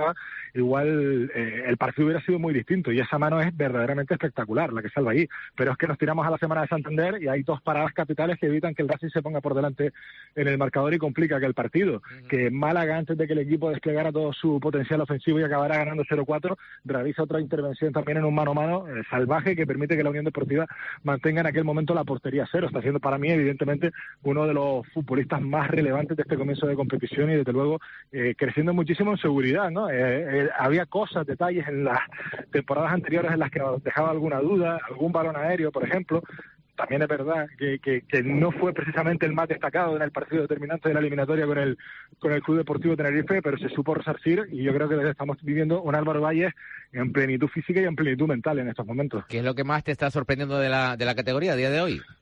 igual eh, el partido hubiera sido muy distinto, y esa mano es verdaderamente espectacular la que salva ahí. Pero es que nos tiramos a la semana de Santander y hay dos paradas capitales que evitan que el Racing se ponga por delante en el marcador y complica que el partido, uh-huh. que Málaga, antes de que el equipo desplegara todo su potencial ofensivo y acabara ganando cero cuatro, realiza otra intervención también en un mano a mano eh, salvaje, que permite que la Unión Deportiva mantenga en aquel momento la portería cero. Está siendo para mí evidentemente uno de los futbolistas más relevantes de este comienzo de competición, y desde luego eh, creciendo muchísimo en seguridad, ¿no? Eh, eh, había cosas, detalles en las temporadas anteriores en las que nos dejaba alguna duda, algún balón aéreo, por ejemplo. También es verdad que, que, que no fue precisamente el más destacado en el partido determinante de la eliminatoria con el con el Club Deportivo Tenerife, pero se supo resarcir, y yo creo que estamos viviendo un Álvaro Valles en plenitud física y en plenitud mental en estos momentos. ¿Qué es lo que más te está sorprendiendo de la, de la categoría a día de hoy?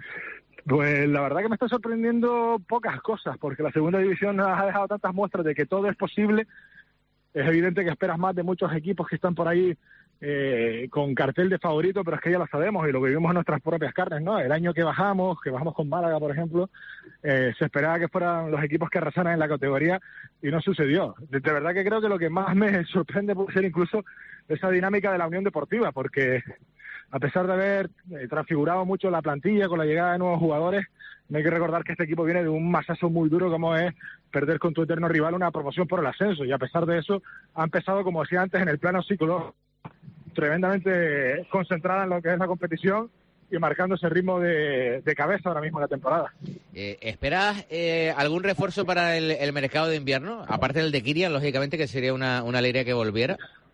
Pues la verdad que me está sorprendiendo pocas cosas, porque la segunda división nos ha dejado tantas muestras de que todo es posible. Es evidente que esperas más de muchos equipos que están por ahí eh, con cartel de favorito, pero es que ya lo sabemos y lo vivimos en nuestras propias carnes, ¿no? El año que bajamos, que bajamos con Málaga, por ejemplo, eh, se esperaba que fueran los equipos que arrasaran en la categoría y no sucedió. De, de verdad que creo que lo que más me sorprende puede ser incluso esa dinámica de la Unión Deportiva, porque a pesar de haber eh, transfigurado mucho la plantilla con la llegada de nuevos jugadores, no hay que recordar que este equipo viene de un masazo muy duro como es perder con tu eterno rival una promoción por el ascenso, y a pesar de eso ha empezado, como decía antes, en el plano psicológico, tremendamente concentrada en lo que es la competición y marcando ese ritmo de, de cabeza ahora mismo en la temporada. Eh, ¿Esperas eh, algún refuerzo para el, el mercado de invierno? Aparte del de Kirian, lógicamente, que sería una, una alegría que volviera.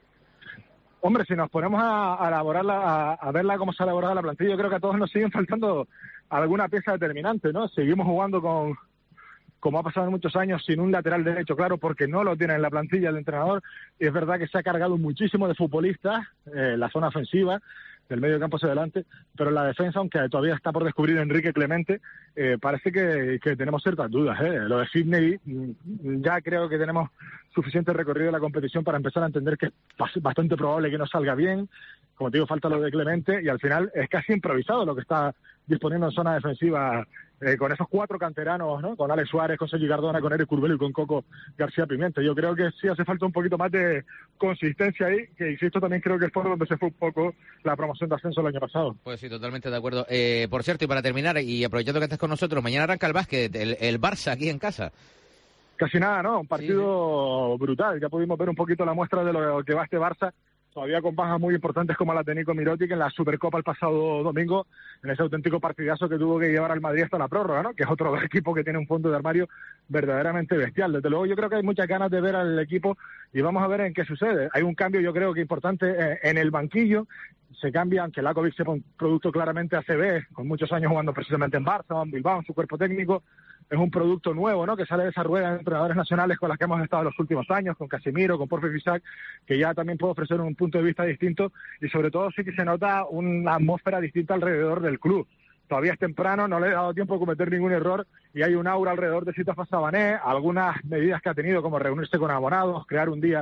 Hombre, si nos ponemos a, a elaborarla, a, a verla cómo se ha elaborado la plantilla, yo creo que a todos nos siguen faltando alguna pieza determinante, ¿no? Seguimos jugando con, como ha pasado en muchos años, sin un lateral derecho, claro, porque no lo tiene en la plantilla el entrenador, y es verdad que se ha cargado muchísimo de futbolistas, eh, la zona ofensiva, del medio campo hacia adelante, pero en la defensa, aunque todavía está por descubrir Enrique Clemente, eh, parece que, que tenemos ciertas dudas, ¿eh? Lo de Sidney, ya creo que tenemos suficiente recorrido de la competición para empezar a entender que es bastante probable que no salga bien. Como te digo, falta lo de Clemente, y al final es casi improvisado lo que está disponiendo en zona defensiva, eh, con esos cuatro canteranos, ¿no? Con Alex Suárez, con Sergi Cardona, con Eric Curbelo y con Coco García Pimienta. Yo creo que sí hace falta un poquito más de consistencia ahí, que insisto, también creo que es por donde se fue un poco la promoción de ascenso el año pasado. Pues sí, totalmente de acuerdo. Eh, por cierto, y para terminar, y aprovechando que estás con nosotros, mañana arranca el básquet, el, el Barça aquí en casa. Casi nada, ¿no? Un partido sí, brutal. Ya pudimos ver un poquito la muestra de lo que va este Barça, todavía con bajas muy importantes como la de Nico Mirotic en la Supercopa el pasado domingo, en ese auténtico partidazo que tuvo que llevar al Madrid hasta la prórroga, ¿no? Que es otro equipo que tiene un fondo de armario verdaderamente bestial. Desde luego yo creo que hay muchas ganas de ver al equipo y vamos a ver en qué sucede. Hay un cambio yo creo que importante en el banquillo. Se cambia, aunque Lakovic sea un producto claramente A C B, con muchos años jugando precisamente en Barça, en Bilbao, en su cuerpo técnico. Es un producto nuevo, ¿no? Que sale de esa rueda de entrenadores nacionales con las que hemos estado en los últimos años, con Casemiro, con Porfi Fisac, que ya también puede ofrecer un punto de vista distinto, y sobre todo sí que se nota una atmósfera distinta alrededor del club. Todavía es temprano, no le he dado tiempo a cometer ningún error, y hay un aura alrededor de Sitafa Sabané, algunas medidas que ha tenido, como reunirse con abonados, crear un día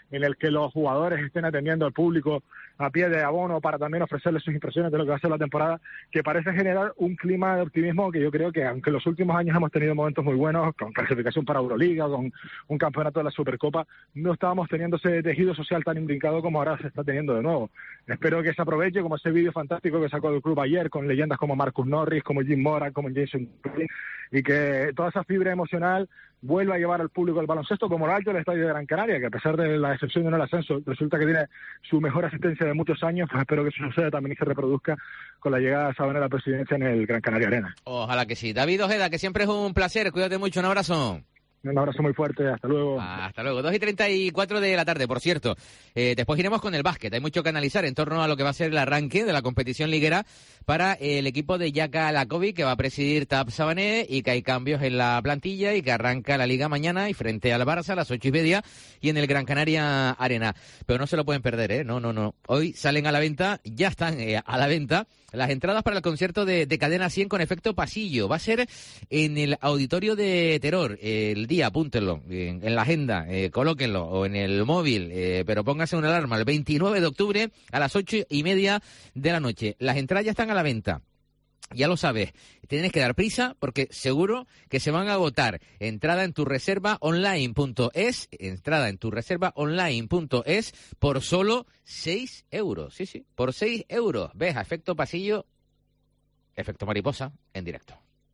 en el que los jugadores estén atendiendo al público a pie de abono para también ofrecerles sus impresiones de lo que va a ser la temporada, que parece generar un clima de optimismo que yo creo que, aunque en los últimos años hemos tenido momentos muy buenos, con clasificación para Euroliga, con un campeonato de la Supercopa, no estábamos teniendo ese tejido social tan imbrincado como ahora se está teniendo de nuevo. Espero que se aproveche, como ese vídeo fantástico que sacó del club ayer, con leyendas como Marcus Norris, como Jim Moran, como Jason Green, y que toda esa fibra emocional vuelva a llevar al público el baloncesto, como lo ha hecho el Estadio de Gran Canaria, que a pesar de la excepción de no el ascenso, resulta que tiene su mejor asistencia de muchos años. Pues espero que eso suceda también y se reproduzca con la llegada de Sabana a la presidencia en el Gran Canaria Arena. Ojalá que sí. David Ojeda, que siempre es un placer, cuídate mucho, un abrazo. Un abrazo muy fuerte, hasta luego. Hasta luego, dos y treinta y cuatro de la tarde, por cierto. Eh, después iremos con el básquet, hay mucho que analizar en torno a lo que va a ser el arranque de la competición liguera para el equipo de Jaka Lakovic, que va a presidir Tab Sabané, y que hay cambios en la plantilla y que arranca la liga mañana y frente al Barça a las ocho y media y en el Gran Canaria Arena. Pero no se lo pueden perder, ¿eh? No, no, no. Hoy salen a la venta, ya están eh, a la venta, las entradas para el concierto de, de Cadena cien con efecto pasillo. Va a ser en el Auditorio de Terror. El día, apúntenlo en, en la agenda, eh, colóquenlo, o en el móvil, eh, pero pónganse una alarma, el veintinueve de octubre a las ocho y media de la noche. Las entradas ya están a la venta. Ya lo sabes, tienes que dar prisa porque seguro que se van a agotar. Entrada en tu reserva online punto es, entrada en tu reserva online punto es por solo seis euros. Sí, sí, por seis euros. Ves a efecto pasillo, efecto mariposa en directo.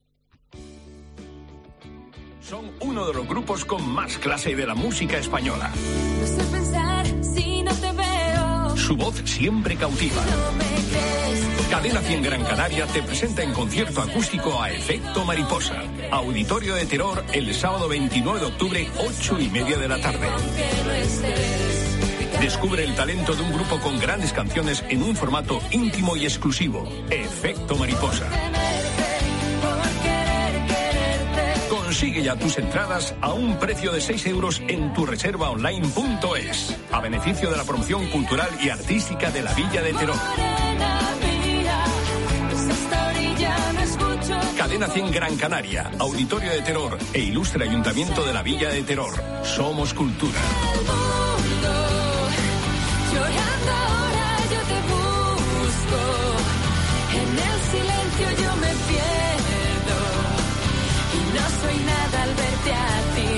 Son uno de los grupos con más clase de la música española. No sé pensar si no te veo. Su voz siempre cautiva. No me crees. Cadena cien Gran Canaria te presenta en concierto acústico a Efecto Mariposa. Auditorio de Terror el sábado veintinueve de octubre, ocho y media de la tarde. Descubre el talento de un grupo con grandes canciones en un formato íntimo y exclusivo. Efecto Mariposa. Consigue ya tus entradas a un precio de seis euros en tu reserva online punto es, a beneficio de la promoción cultural y artística de la Villa de Terror. Cadena cien Gran Canaria, Auditorio de Terror e Ilustre Ayuntamiento de la Villa de Terror. Somos cultura. Llorando ahora yo te busco. En el silencio yo me pierdo. Y no soy nada al verte a ti.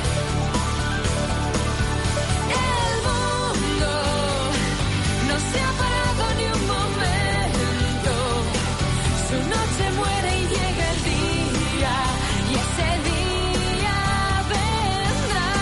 El mundo no se ha parado ni un momento. Su noche muere y llega el día. Y ese día vendrá.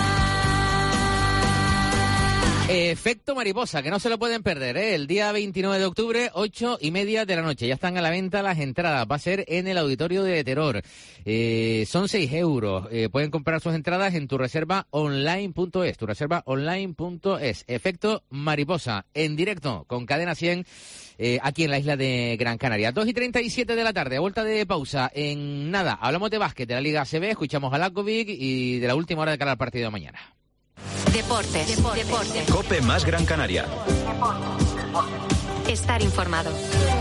Efecto Mariposa, que no se lo pueden perder, ¿eh? El día veintinueve de octubre, ocho y media de la noche. Ya están a la venta las entradas. Va a ser en el Auditorio de Terror. Eh, son seis euros. Eh, pueden comprar sus entradas en tu reserva online punto es. Tu reserva online punto es. Efecto Mariposa, en directo, con Cadena cien, eh, aquí en la isla de Gran Canaria. dos y treinta y siete de la tarde, a vuelta de pausa. En nada, hablamos de básquet, de la Liga A C B, escuchamos a Lakovic y de la última hora de cara al partido de mañana. Deportes, deportes, deportes. Cope más Gran Canaria. Estar informado.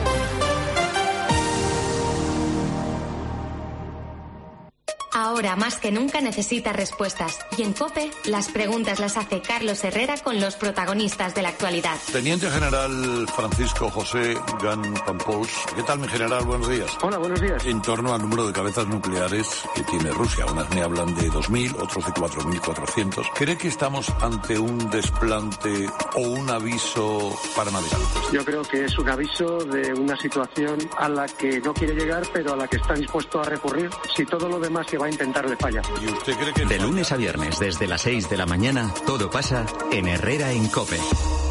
Ahora más que nunca necesita respuestas. Y en COPE, las preguntas las hace Carlos Herrera con los protagonistas de la actualidad. Teniente General Francisco José Gan Pampous. ¿Qué tal, mi general? Buenos días. Hola, buenos días. En torno al número de cabezas nucleares que tiene Rusia. Unas me hablan de dos mil, otros de cuatro mil cuatrocientos. ¿Cree que estamos ante un desplante o un aviso para navegantes? Yo creo que es un aviso de una situación a la que no quiere llegar, pero a la que está dispuesto a recurrir si todo lo demás que va a intentar le falla. ¿Y usted cree que... De lunes a viernes, desde las seis de la mañana, todo pasa en Herrera en COPE.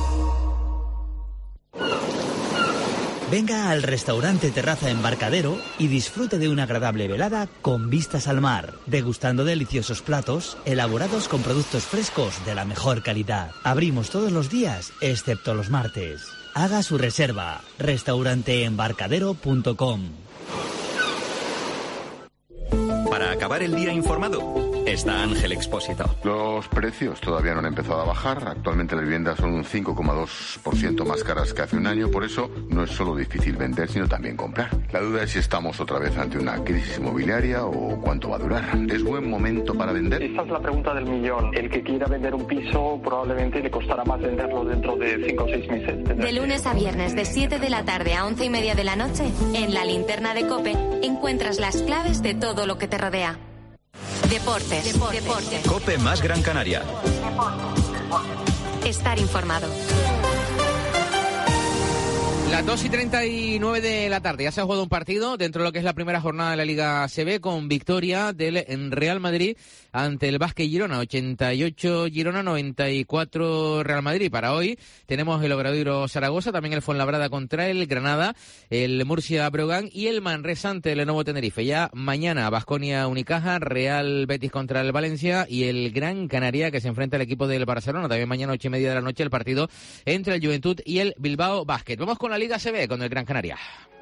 Venga al restaurante Terraza Embarcadero y disfrute de una agradable velada con vistas al mar, degustando deliciosos platos elaborados con productos frescos de la mejor calidad. Abrimos todos los días, excepto los martes. Haga su reserva, restaurante embarcadero punto com. Para acabar acabar el día informado está Ángel Expósito. Los precios todavía no han empezado a bajar. Actualmente las viviendas son un cinco coma dos por ciento más caras que hace un año. Por eso no es solo difícil vender, sino también comprar. La duda es si estamos otra vez ante una crisis inmobiliaria o cuánto va a durar. ¿Es buen momento para vender? Esta es la pregunta del millón. El que quiera vender un piso probablemente le costará más venderlo dentro de cinco o seis meses. De lunes a viernes, de siete de la tarde a once y media de la noche, en la linterna de COPE, encuentras las claves de todo lo que te rodea. Deportes. Deportes. Deportes. COPE más Gran Canaria. Estar informado. Las dos y treinta y nueve de la tarde. Ya se ha jugado un partido dentro de lo que es la primera jornada de la Liga A C B con victoria del Real Madrid ante el Basket Girona. ochenta y ocho Girona, noventa y cuatro Real Madrid. Para hoy tenemos el Obradoiro Zaragoza, también el Fuenlabrada contra el Granada, el Murcia Breogán y el Manresa ante el Lenovo Tenerife. Ya mañana Baskonia Unicaja, Real Betis contra el Valencia y el Gran Canaria que se enfrenta al equipo del Barcelona. También mañana ocho y media de la noche el partido entre el Juventud y el Bilbao Basket. Vamos con la Liga A C B con el Gran Canaria.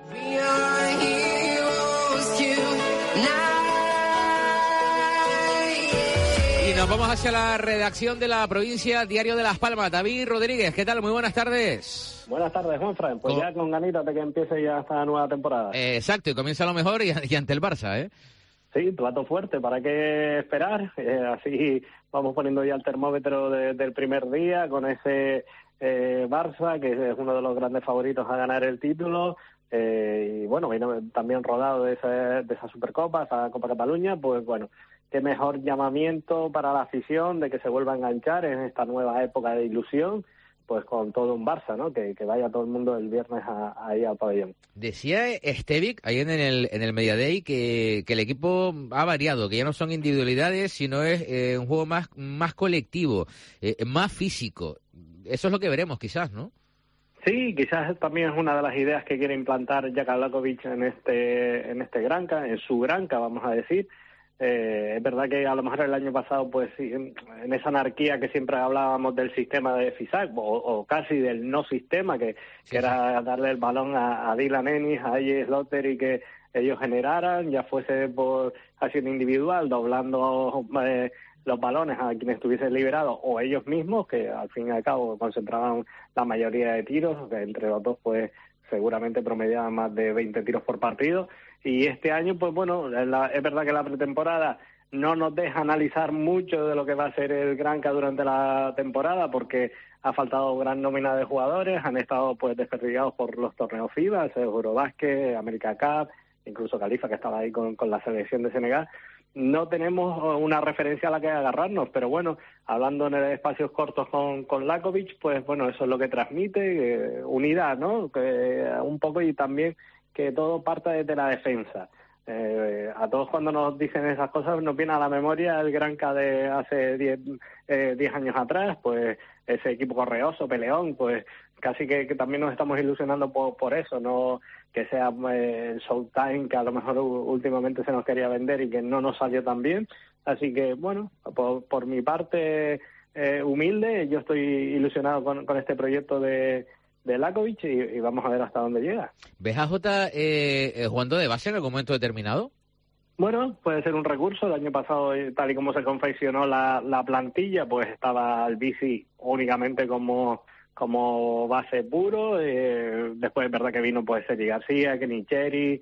Y nos vamos hacia la redacción de la provincia Diario de Las Palmas. David Rodríguez, ¿qué tal? Muy buenas tardes. Buenas tardes, Juanfran. Pues oh. ya con ganitas de que empiece ya esta nueva temporada. Eh, exacto, y comienza lo mejor y, y ante el Barça, ¿eh? Sí, plato fuerte, ¿para qué esperar? Eh, así vamos poniendo ya el termómetro de, del primer día con ese eh, Barça, que es uno de los grandes favoritos a ganar el título. Eh, y bueno, también rodado de esa, de esa Supercopa, esa Copa Cataluña, pues bueno, qué mejor llamamiento para la afición de que se vuelva a enganchar en esta nueva época de ilusión, pues con todo un Barça, ¿no? Que, que vaya todo el mundo el viernes a, ahí al pabellón. Decía Estevic ahí en el en el Media Day que, que el equipo ha variado, que ya no son individualidades, sino es eh, un juego más, más colectivo, eh, más físico. Eso es lo que veremos quizás, ¿no? Sí, quizás también es una de las ideas que quiere implantar Jaka Lakovic en este en este Granca, en su Granca, vamos a decir. Eh, es verdad que a lo mejor el año pasado, pues sí, en, en esa anarquía que siempre hablábamos del sistema de Fisac, o, o casi del no sistema, que, sí, que era darle el balón a, a Dylan Ennis, a A J Slaughter y que ellos generaran, ya fuese por acción individual, doblando eh, los balones a quienes estuviesen liberados, o ellos mismos, que al fin y al cabo concentraban la mayoría de tiros, que entre los dos pues seguramente promediaban más de veinte tiros por partido. Y este año, pues bueno, la, es verdad que la pretemporada no nos deja analizar mucho de lo que va a ser el Granca durante la temporada, porque ha faltado gran nómina de jugadores, han estado pues desperdigados por los torneos FIBA, el Eurobasket, America Cup, incluso Califa, que estaba ahí con, con la selección de Senegal. No tenemos una referencia a la que agarrarnos, pero bueno, hablando en espacios cortos con, con Lakovic, pues bueno, eso es lo que transmite, eh, unidad, ¿no? Que, un poco, y también que todo parta desde la defensa. Eh, a todos cuando nos dicen esas cosas nos viene a la memoria el Granca de hace diez eh, años atrás, pues ese equipo correoso, peleón, pues casi que, que también nos estamos ilusionando por, por eso, no que sea eh, el Showtime que a lo mejor últimamente se nos quería vender y que no nos salió tan bien. Así que bueno, por, por mi parte eh, humilde, yo estoy ilusionado con, con este proyecto de de Lakovic y, y vamos a ver hasta dónde llega. ¿Ves a Jota eh, jugando de base en algún momento determinado? Bueno, puede ser un recurso. El año pasado, tal y como se confeccionó la, la plantilla, pues estaba el bici únicamente como como base puro. Eh, después es verdad que vino pues Sergi García, Kenny Cherry.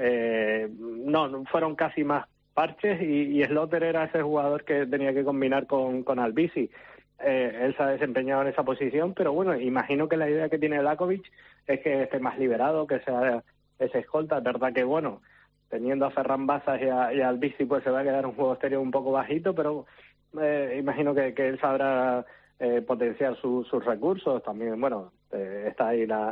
Eh, no, fueron casi más parches y, y Slaughter era ese jugador que tenía que combinar con, con Albici. Eh, él se ha desempeñado en esa posición, pero bueno, imagino que la idea que tiene Lakovic es que esté más liberado, que sea ese escolta. Es verdad que, bueno, teniendo a Ferran Bazas y a, y a Albici, pues se va a quedar un juego exterior un poco bajito, pero eh, imagino que, que él sabrá eh, potenciar su, sus recursos. También, bueno, eh, está ahí la,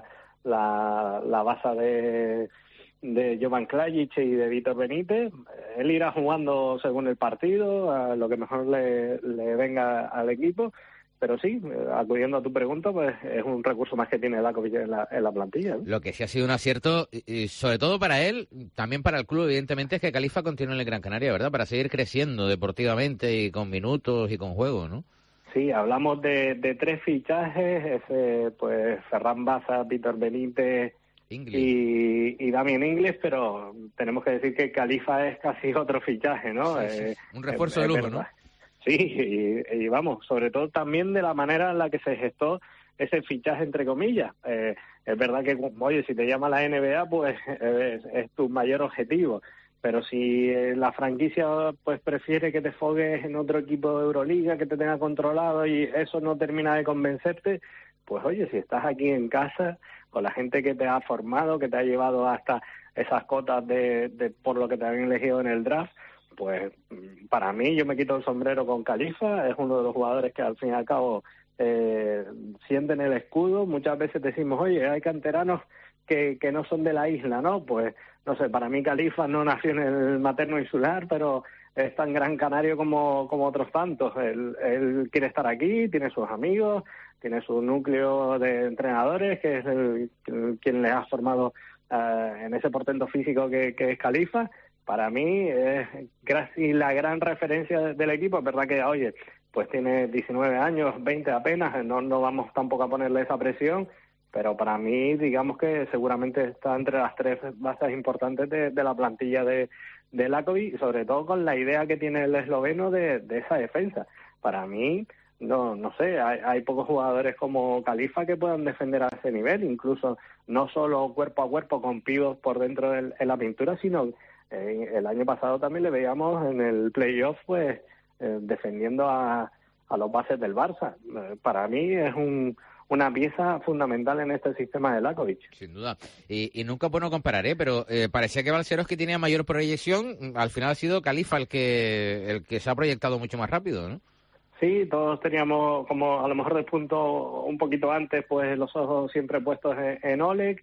la, la base de... de Jovan Klajic y de Vítor Benítez. Él irá jugando según el partido, a lo que mejor le, le venga al equipo, pero sí, acudiendo a tu pregunta, pues es un recurso más que tiene Lakovic en la, en la plantilla, ¿no? Lo que sí ha sido un acierto, y sobre todo para él, también para el club, evidentemente, es que Califa continúe en el Gran Canaria, ¿verdad? Para seguir creciendo deportivamente y con minutos y con juego, ¿no? Sí, hablamos de, de tres fichajes, ese, pues Ferran Bazas, Vítor Benítez, Y, y Damien Ingles, pero tenemos que decir que Khalifa es casi otro fichaje, ¿no? Sí, sí. Eh, Un refuerzo de lujo, ¿no? Sí, y, y vamos, sobre todo también de la manera en la que se gestó ese fichaje, entre comillas. Eh, es verdad que, oye, si te llama la N B A, pues es, es tu mayor objetivo. Pero si la franquicia pues prefiere que te fogues en otro equipo de Euroliga, que te tenga controlado y eso no termina de convencerte, pues oye, si estás aquí en casa con la gente que te ha formado, que te ha llevado hasta esas cotas de, de por lo que te han elegido en el draft, pues para mí, yo me quito el sombrero con Khalifa. Es uno de los jugadores que al fin y al cabo eh, sienten el escudo. Muchas veces decimos, oye, hay canteranos que, que no son de la isla, ¿no? Pues no sé, para mí Khalifa no nació en el materno insular, pero es tan gran canario como, como otros tantos. Él, él quiere estar aquí, tiene sus amigos, tiene su núcleo de entrenadores, que es el, el quien le ha formado uh, en ese portento físico que, que es Khalifa. Para mí es casi la gran referencia del equipo. Es verdad que, oye, pues tiene diecinueve años, veinte apenas, no, no vamos tampoco a ponerle esa presión, pero para mí, digamos que seguramente está entre las tres bases importantes de, de la plantilla de, de Lakovic, y sobre todo con la idea que tiene el esloveno de, de esa defensa. Para mí, no no sé, hay, hay pocos jugadores como Khalifa que puedan defender a ese nivel, incluso no solo cuerpo a cuerpo con pibos por dentro del, en la pintura, sino eh, el año pasado también le veíamos en el playoff pues eh, defendiendo a, a los bases del Barça. Eh, para mí es un una pieza fundamental en este sistema de Lakovic. Sin duda. Y, y nunca bueno comparar, ¿eh? Pero eh, parecía que Balcerowski tenía mayor proyección. Al final ha sido Khalifa el que el que se ha proyectado mucho más rápido, ¿no? Sí, todos teníamos como a lo mejor del punto un poquito antes, pues los ojos siempre puestos en, en Oleg.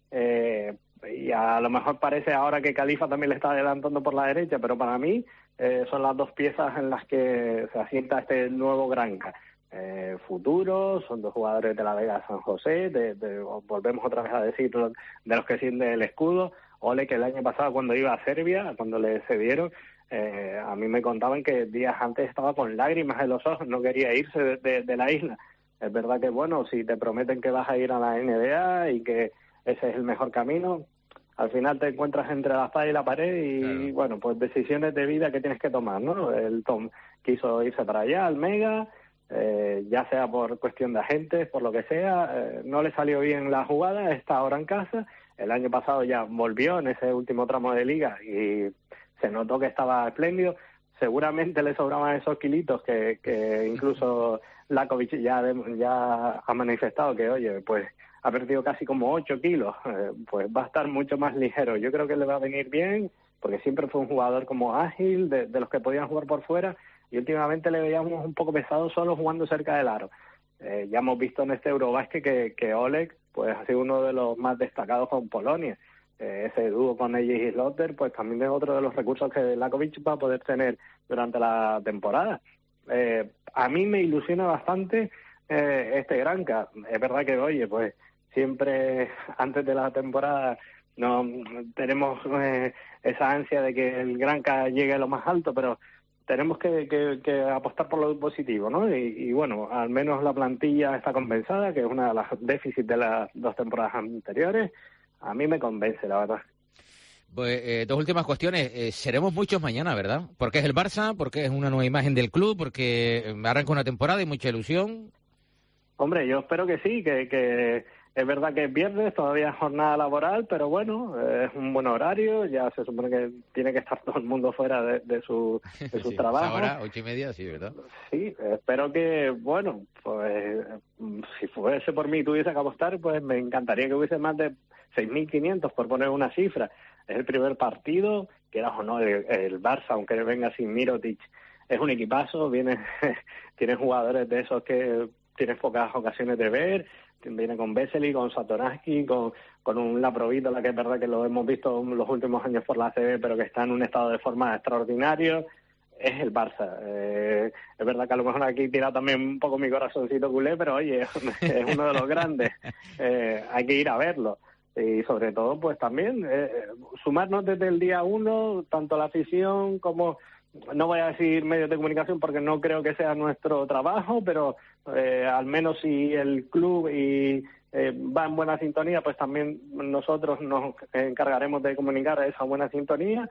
Eh, y a lo mejor parece ahora que Khalifa también le está adelantando por la derecha, pero para mí eh, son las dos piezas en las que se asienta este nuevo Granca. Eh, futuros, son dos jugadores de la Vega San José, de, de, volvemos otra vez a decir, de los que sienten el escudo. Ole, que el año pasado cuando iba a Serbia, cuando le cedieron, eh, a mí me contaban que días antes estaba con lágrimas en los ojos, no quería irse de, de, de la isla. Es verdad que, bueno, si te prometen que vas a ir a la N B A y que ese es el mejor camino, al final te encuentras entre la espada y la pared y, claro. Bueno, pues decisiones de vida que tienes que tomar, ¿no? El Tom quiso irse para allá, al Mega. Eh, ya sea por cuestión de agentes, por lo que sea, eh, no le salió bien la jugada, está ahora en casa. El año pasado ya volvió en ese último tramo de liga y se notó que estaba espléndido. Seguramente le sobraban esos kilitos que, que incluso Lakovic ya, de, ya ha manifestado que, oye, pues ha perdido casi como ocho kilos, eh, pues va a estar mucho más ligero. Yo creo que le va a venir bien, porque siempre fue un jugador como ágil, de, de los que podían jugar por fuera, y últimamente le veíamos un poco pesado solo jugando cerca del aro. Eh, ya hemos visto en este Eurobasket que, que Oleg pues ha sido uno de los más destacados con Polonia. Eh, ese dúo con Ejis y Slaughter pues también es otro de los recursos que Lakovic va a poder tener durante la temporada. Eh, a mí me ilusiona bastante eh, este Granca. Es verdad que, oye, pues siempre antes de la temporada no tenemos eh, esa ansia de que el Granca llegue a lo más alto, pero tenemos que, que, que apostar por lo positivo, ¿no? Y, y bueno, al menos la plantilla está compensada, que es una de las déficits de las dos temporadas anteriores. A mí me convence, la verdad. Pues eh, dos últimas cuestiones. Eh, seremos muchos mañana, ¿verdad? Porque es el Barça, porque es una nueva imagen del club, porque arranca una temporada y mucha ilusión. Hombre, yo espero que sí, que... que... Es verdad que es viernes, todavía es jornada laboral, pero bueno, es un buen horario, ya se supone que tiene que estar todo el mundo fuera de, de su, de su sí, trabajo. Ahora, ocho y media, sí, ¿verdad? Sí, espero que, bueno, pues si fuese por mí y tuviese que apostar, pues me encantaría que hubiese más de seis mil quinientos, por poner una cifra. Es el primer partido, quieras o no, el, el Barça, aunque venga sin Mirotic, es un equipazo, viene, tiene jugadores de esos que tienes pocas ocasiones de ver. Viene con Vesely, con Satoransky, con, con un Laprovitola, que es verdad que lo hemos visto en los últimos años por la A C B, pero que está en un estado de forma extraordinario. Es el Barça. Eh, es verdad que a lo mejor aquí tira también un poco mi corazoncito culé, pero oye, es uno de los grandes. Eh, hay que ir a verlo. Y sobre todo, pues también, eh, sumarnos desde el día uno, tanto la afición como... No voy a decir medios de comunicación porque no creo que sea nuestro trabajo, pero eh, al menos si el club y, eh, va en buena sintonía, pues también nosotros nos encargaremos de comunicar esa buena sintonía.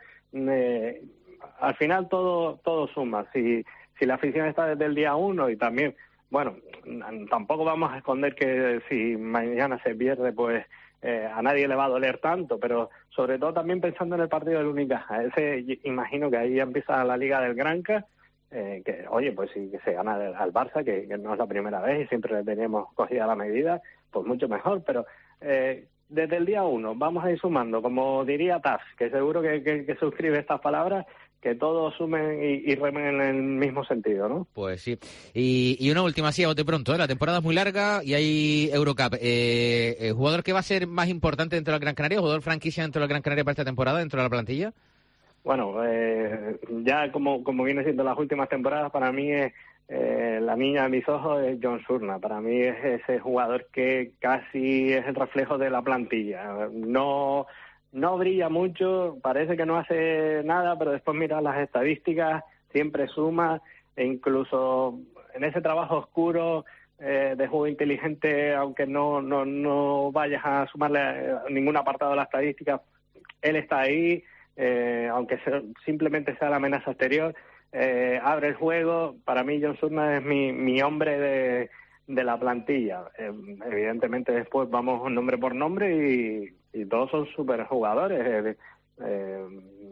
Eh, al final todo todo suma. Si, si la afición está desde el día uno y también, bueno, tampoco vamos a esconder que si mañana se pierde, pues eh, a nadie le va a doler tanto, pero sobre todo también pensando en el partido del Unicaja. Ese, imagino que ahí ya empieza la Liga del Granca, eh, que oye, pues si se gana al Barça, que, que no es la primera vez y siempre le teníamos cogida la medida, pues mucho mejor, pero eh, desde el día uno vamos a ir sumando, como diría Taz, que seguro que, que, que suscribe estas palabras, que todos sumen y, y remen en el mismo sentido, ¿no? Pues sí. Y, y una última, así a bote pronto, ¿eh? La temporada es muy larga y hay Eurocup. Eh, ¿El jugador que va a ser más importante dentro del Gran Canaria, jugador franquicia dentro del Gran Canaria para esta temporada, dentro de la plantilla? Bueno, eh, ya como, como viene siendo las últimas temporadas, para mí es eh, la niña de mis ojos es John Surna. Para mí es ese jugador que casi es el reflejo de la plantilla. No... No brilla mucho, parece que no hace nada, pero después mira las estadísticas, siempre suma, e incluso en ese trabajo oscuro eh, de juego inteligente, aunque no, no, no vayas a sumarle a ningún apartado de la estadística, él está ahí, eh, aunque sea, simplemente sea la amenaza exterior, eh, abre el juego. Para mí John Surna es mi, mi hombre de, de la plantilla. Eh, evidentemente después vamos nombre por nombre y... y todos son súper jugadores. Eh, eh,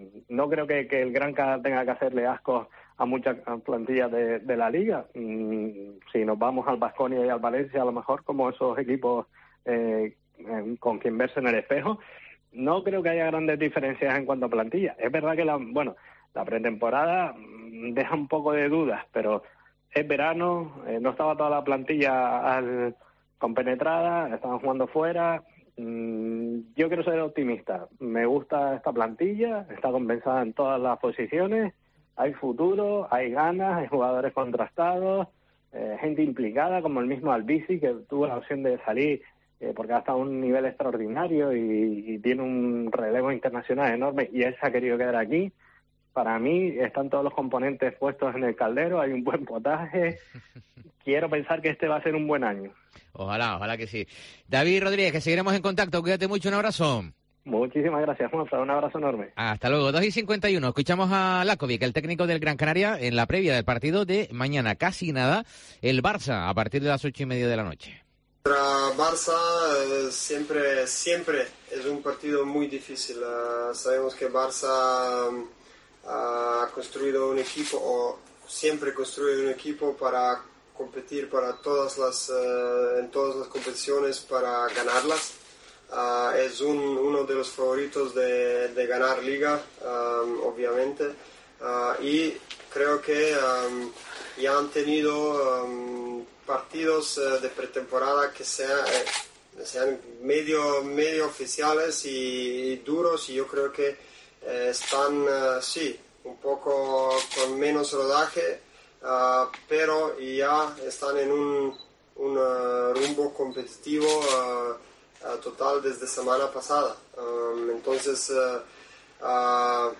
no creo que, que el Granca tenga que hacerle ascos a muchas plantillas de, de la Liga. Mm, si nos vamos al Baskonia y al Valencia, a lo mejor, como esos equipos eh, eh, con quien verse en el espejo, no creo que haya grandes diferencias en cuanto a plantilla. Es verdad que la, bueno, la pretemporada deja un poco de dudas, pero es verano, eh, no estaba toda la plantilla al, compenetrada, estaban jugando fuera. Yo quiero ser optimista. Me gusta esta plantilla, está compensada en todas las posiciones, hay futuro, hay ganas, hay jugadores contrastados, eh, gente implicada como el mismo Albici, que tuvo la opción de salir eh, porque ha estado a un nivel extraordinario y, y tiene un relevo internacional enorme y él se ha querido quedar aquí. Para mí están todos los componentes puestos en el caldero, hay un buen potaje. Quiero pensar que este va a ser un buen año. Ojalá, ojalá que sí. David Rodríguez, que seguiremos en contacto. Cuídate mucho, un abrazo. Muchísimas gracias, Juanfra. Un abrazo enorme. Hasta luego. dos y cincuenta y uno. Escuchamos a Lakovic, el técnico del Gran Canaria, en la previa del partido de mañana. Casi nada, el Barça, a partir de las ocho y media de la noche. Contra Barça eh, siempre, siempre es un partido muy difícil. Uh, sabemos que Barça um, ha construido un equipo, o siempre construye un equipo para competir para todas las, uh, en todas las competiciones, para ganarlas. Uh, es un, uno de los favoritos de, de ganar Liga, um, obviamente. Uh, y creo que um, ya han tenido um, partidos uh, de pretemporada que sean, eh, sean medio, medio oficiales y, y duros, y yo creo que eh, están, uh, sí, un poco con menos rodaje, uh, pero ya están en un, un uh, rumbo competitivo uh, uh, total desde semana pasada. Um, entonces, uh, uh,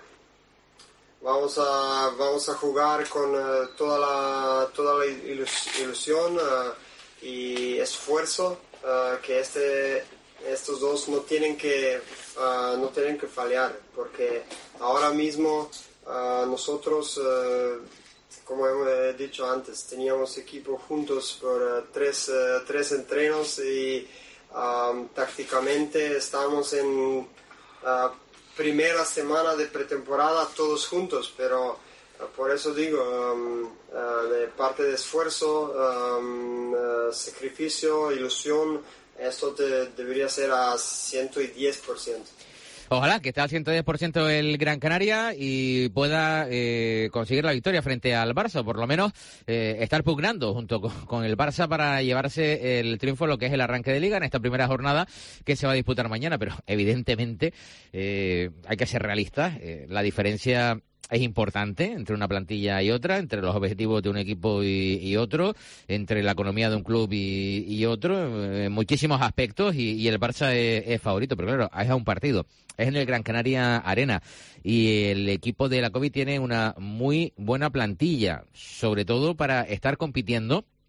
Vamos a, vamos a jugar con uh, toda la, toda la ilus, ilusión uh, y esfuerzo uh, que este, estos dos no tienen que, uh, no tienen que fallar, porque ahora mismo uh, nosotros, uh, como he dicho antes, teníamos equipo juntos por uh, tres, uh, tres entrenos y um, tácticamente estamos en... Uh, primera semana de pretemporada todos juntos, pero uh, por eso digo, um, uh, de parte de esfuerzo, um, uh, sacrificio, ilusión, esto te, debería ser a ciento diez por ciento. Ojalá que esté al ciento diez por ciento el Gran Canaria y pueda eh, conseguir la victoria frente al Barça, o por lo menos eh, estar pugnando junto con, con el Barça para llevarse el triunfo en lo que es el arranque de Liga en esta primera jornada que se va a disputar mañana. Pero evidentemente eh, hay que ser realistas, eh, la diferencia es importante entre una plantilla y otra, entre los objetivos de un equipo y, y otro, entre la economía de un club y, y otro, en muchísimos aspectos, y, y el Barça es, es favorito, pero claro, es a un partido, es en el Gran Canaria Arena, y el equipo de la COVID tiene una muy buena plantilla, sobre todo para estar compitiendo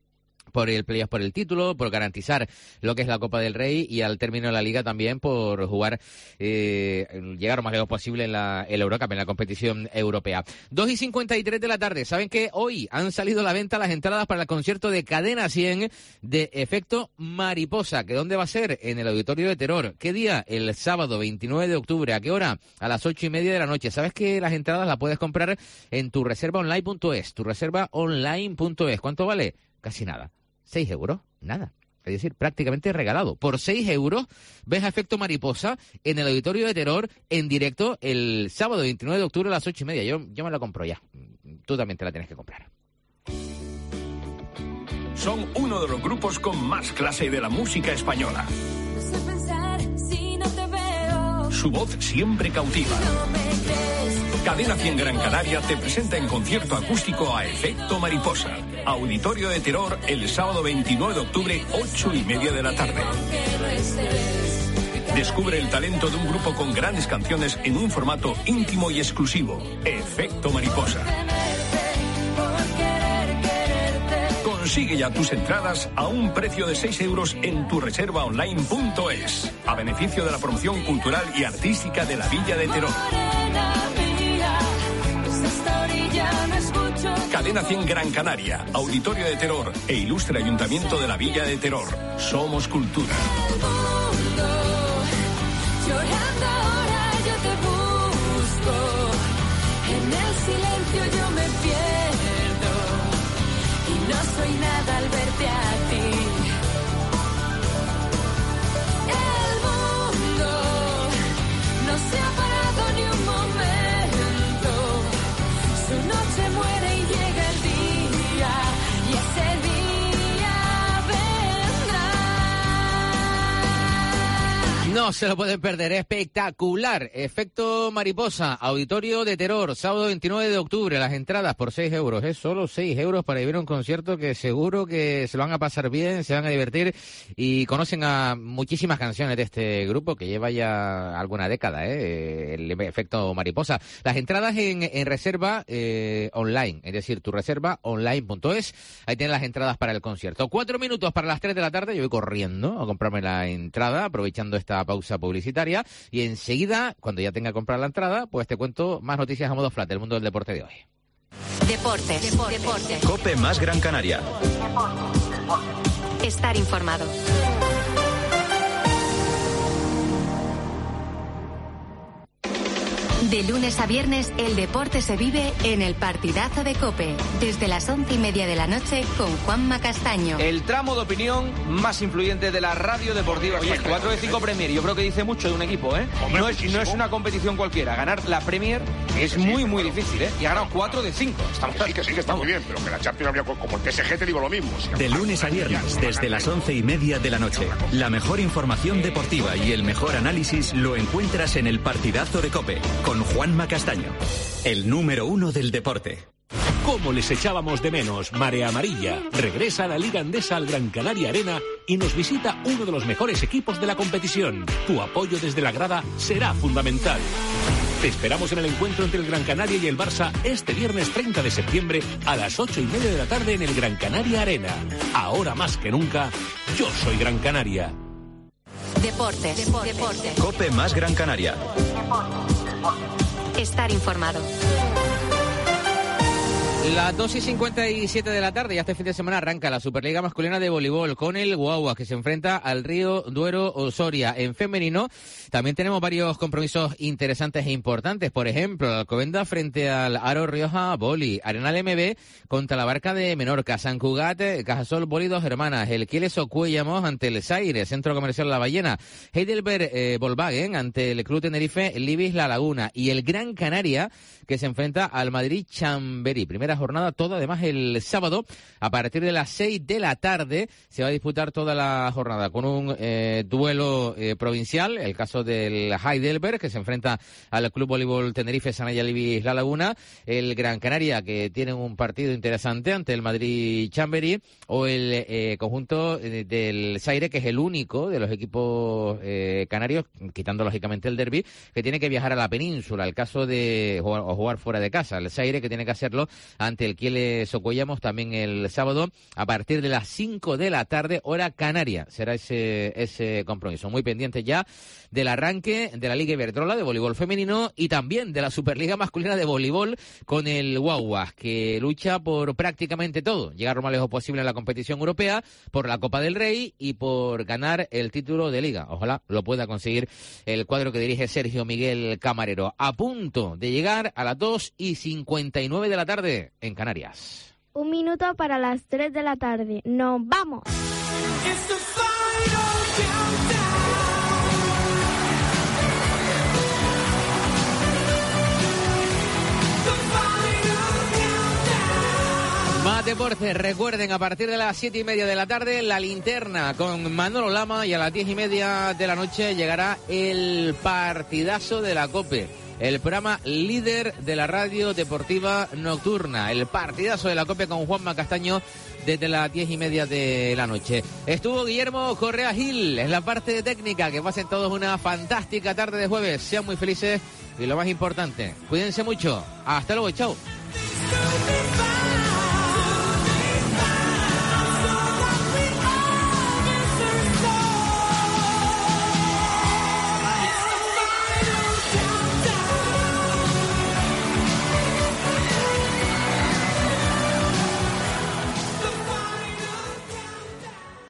por el playoff por el título, por garantizar lo que es la Copa del Rey y al término de la Liga también por jugar, eh, llegar lo más lejos posible en la el Eurocup, en la competición europea. dos y cincuenta y tres de la tarde. Saben que hoy han salido a la venta las entradas para el concierto de Cadena cien de Efecto Mariposa. ¿Que dónde va a ser? En el Auditorio de Terror. ¿Qué día? El sábado veintinueve de octubre. ¿A qué hora? A las ocho y media de la noche. ¿Sabes que las entradas las puedes comprar en tu reserva online punto es? tu reserva online punto es. ¿Cuánto vale? Casi nada. ¿Seis euros? Nada. Es decir, prácticamente regalado. Por seis euros ves a Efecto Mariposa en el Auditorio de Terror en directo el sábado veintinueve de octubre a las ocho y media. Yo, yo me la compro ya. Tú también te la tienes que comprar. Son uno de los grupos con más clase de la música española. No sé pensar si no te veo. Su voz siempre cautiva. No me crees. Cadena cien Gran Canaria te presenta en concierto acústico a Efecto Mariposa. Auditorio de Terror el sábado veintinueve de octubre, ocho y media de la tarde. Descubre el talento de un grupo con grandes canciones en un formato íntimo y exclusivo. Efecto Mariposa. Consigue ya tus entradas a un precio de seis euros en tu reserva online punto es, a beneficio de la promoción cultural y artística de la Villa de Terror. Cadena cien Gran Canaria, Auditorio de Terror e Ilustre Ayuntamiento de la Villa de Terror. Somos cultura. Llorando ahora yo te busco. En el silencio yo me pierdo. Y no soy nada al verte a ti. El mundo no se ha parado ni un momento. Su noche muere y llega el día. Y ese día vendrá. No se lo pueden perder, espectacular. Efecto Mariposa, Auditorio de Terror, sábado veintinueve de octubre. Las entradas por seis euros, es solo seis euros para ir a un concierto que seguro que se lo van a pasar bien, se van a divertir y conocen a muchísimas canciones de este grupo que lleva ya alguna década, ¿eh? El Efecto Mariposa. Las entradas en, en reserva eh, online, es decir, tu reserva online punto es. Ahí tienes las entradas para el concierto. Cuatro minutos para las tres de la tarde, yo voy corriendo a comprarme la entrada, aprovechando esta pausa publicitaria, y enseguida, cuando ya tenga que comprar la entrada, pues te cuento más noticias a modo flat del mundo del deporte de hoy. Deportes. Deportes. Deportes. Cope más Gran Canaria. Estar informado. De lunes a viernes, el deporte se vive en el partidazo de COPE, desde las once y media de la noche con Juanma Castaño. El tramo de opinión más influyente de la radio deportiva. Oye, cuatro de cinco Premier, yo creo que dice mucho de un equipo, ¿eh? Hombre, no, es, no es una competición cualquiera. Ganar la Premier es muy, muy difícil, ¿eh? Y ha ganado cuatro de cinco. Estamos, sí, que sí, que está muy bien, pero que la Champions habría, como el P S G, te digo lo mismo. De lunes a viernes, desde las once y media de la noche. La mejor información deportiva y el mejor análisis lo encuentras en el partidazo de COPE, con Juanma Castaño, el número uno del deporte. ¿Cómo les echábamos de menos? Marea Amarilla regresa a la Liga Andesa al Gran Canaria Arena y nos visita uno de los mejores equipos de la competición. Tu apoyo desde la grada será fundamental. Te esperamos en el encuentro entre el Gran Canaria y el Barça este viernes treinta de septiembre a las ocho y media de la tarde en el Gran Canaria Arena. Ahora más que nunca, yo soy Gran Canaria. Deportes. Deportes. Deportes. Cope más Gran Canaria. Estar informado. Las dos y cincuenta y siete de la tarde, ya este fin de semana arranca la Superliga Masculina de Voleibol con el Guagua, que se enfrenta al Río Duero Osoria. En femenino también tenemos varios compromisos interesantes e importantes. Por ejemplo, la Alcobendas frente al Aro Rioja Boli, Arenal M B contra la Barca de Menorca, San Cugat, Cajasol Boli Dos Hermanas, el Quieles Ocuellamos ante el Zaire, Centro Comercial La Ballena, Heidelberg eh, Volkswagen ante el Club Tenerife Libis La Laguna y el Gran Canaria, que se enfrenta al Madrid Chamberí. Primera jornada toda, además el sábado a partir de las seis de la tarde se va a disputar toda la jornada con un eh, duelo eh, provincial, el caso del Heidelberg, que se enfrenta al Club Voleibol Tenerife Sanaya Libis La Laguna, el Gran Canaria, que tiene un partido interesante ante el Madrid Chamberí, o el eh, conjunto eh, del Zaire, que es el único de los equipos eh, canarios, quitando lógicamente el derbi, que tiene que viajar a la península, el caso de jugar, o jugar fuera de casa, el Zaire, que tiene que hacerlo ante el Kiel Socollamos también el sábado a partir de las cinco de la tarde, hora canaria. Será ese, ese compromiso. Muy pendiente ya del arranque de la Liga Iberdrola de voleibol femenino y también de la Superliga masculina de voleibol con el Guaguas, que lucha por prácticamente todo. Llegar lo más lejos posible en la competición europea, por la Copa del Rey y por ganar el título de Liga. Ojalá lo pueda conseguir el cuadro que dirige Sergio Miguel Camarero. A punto de llegar a las dos y cincuenta y nueve de la tarde en Canarias. Un minuto para las tres de la tarde. ¡Nos vamos! Más deportes, recuerden, a partir de las siete y media de la tarde, La Linterna con Manolo Lama, y a las diez y media de la noche llegará el partidazo de la COPE, el programa líder de la radio deportiva nocturna, el partidazo de la COPE con Juanma Castaño desde las diez y media de la noche. Estuvo Guillermo Correa Gil en la parte técnica. Que pasen todos una fantástica tarde de jueves, sean muy felices y lo más importante, cuídense mucho. Hasta luego, chao.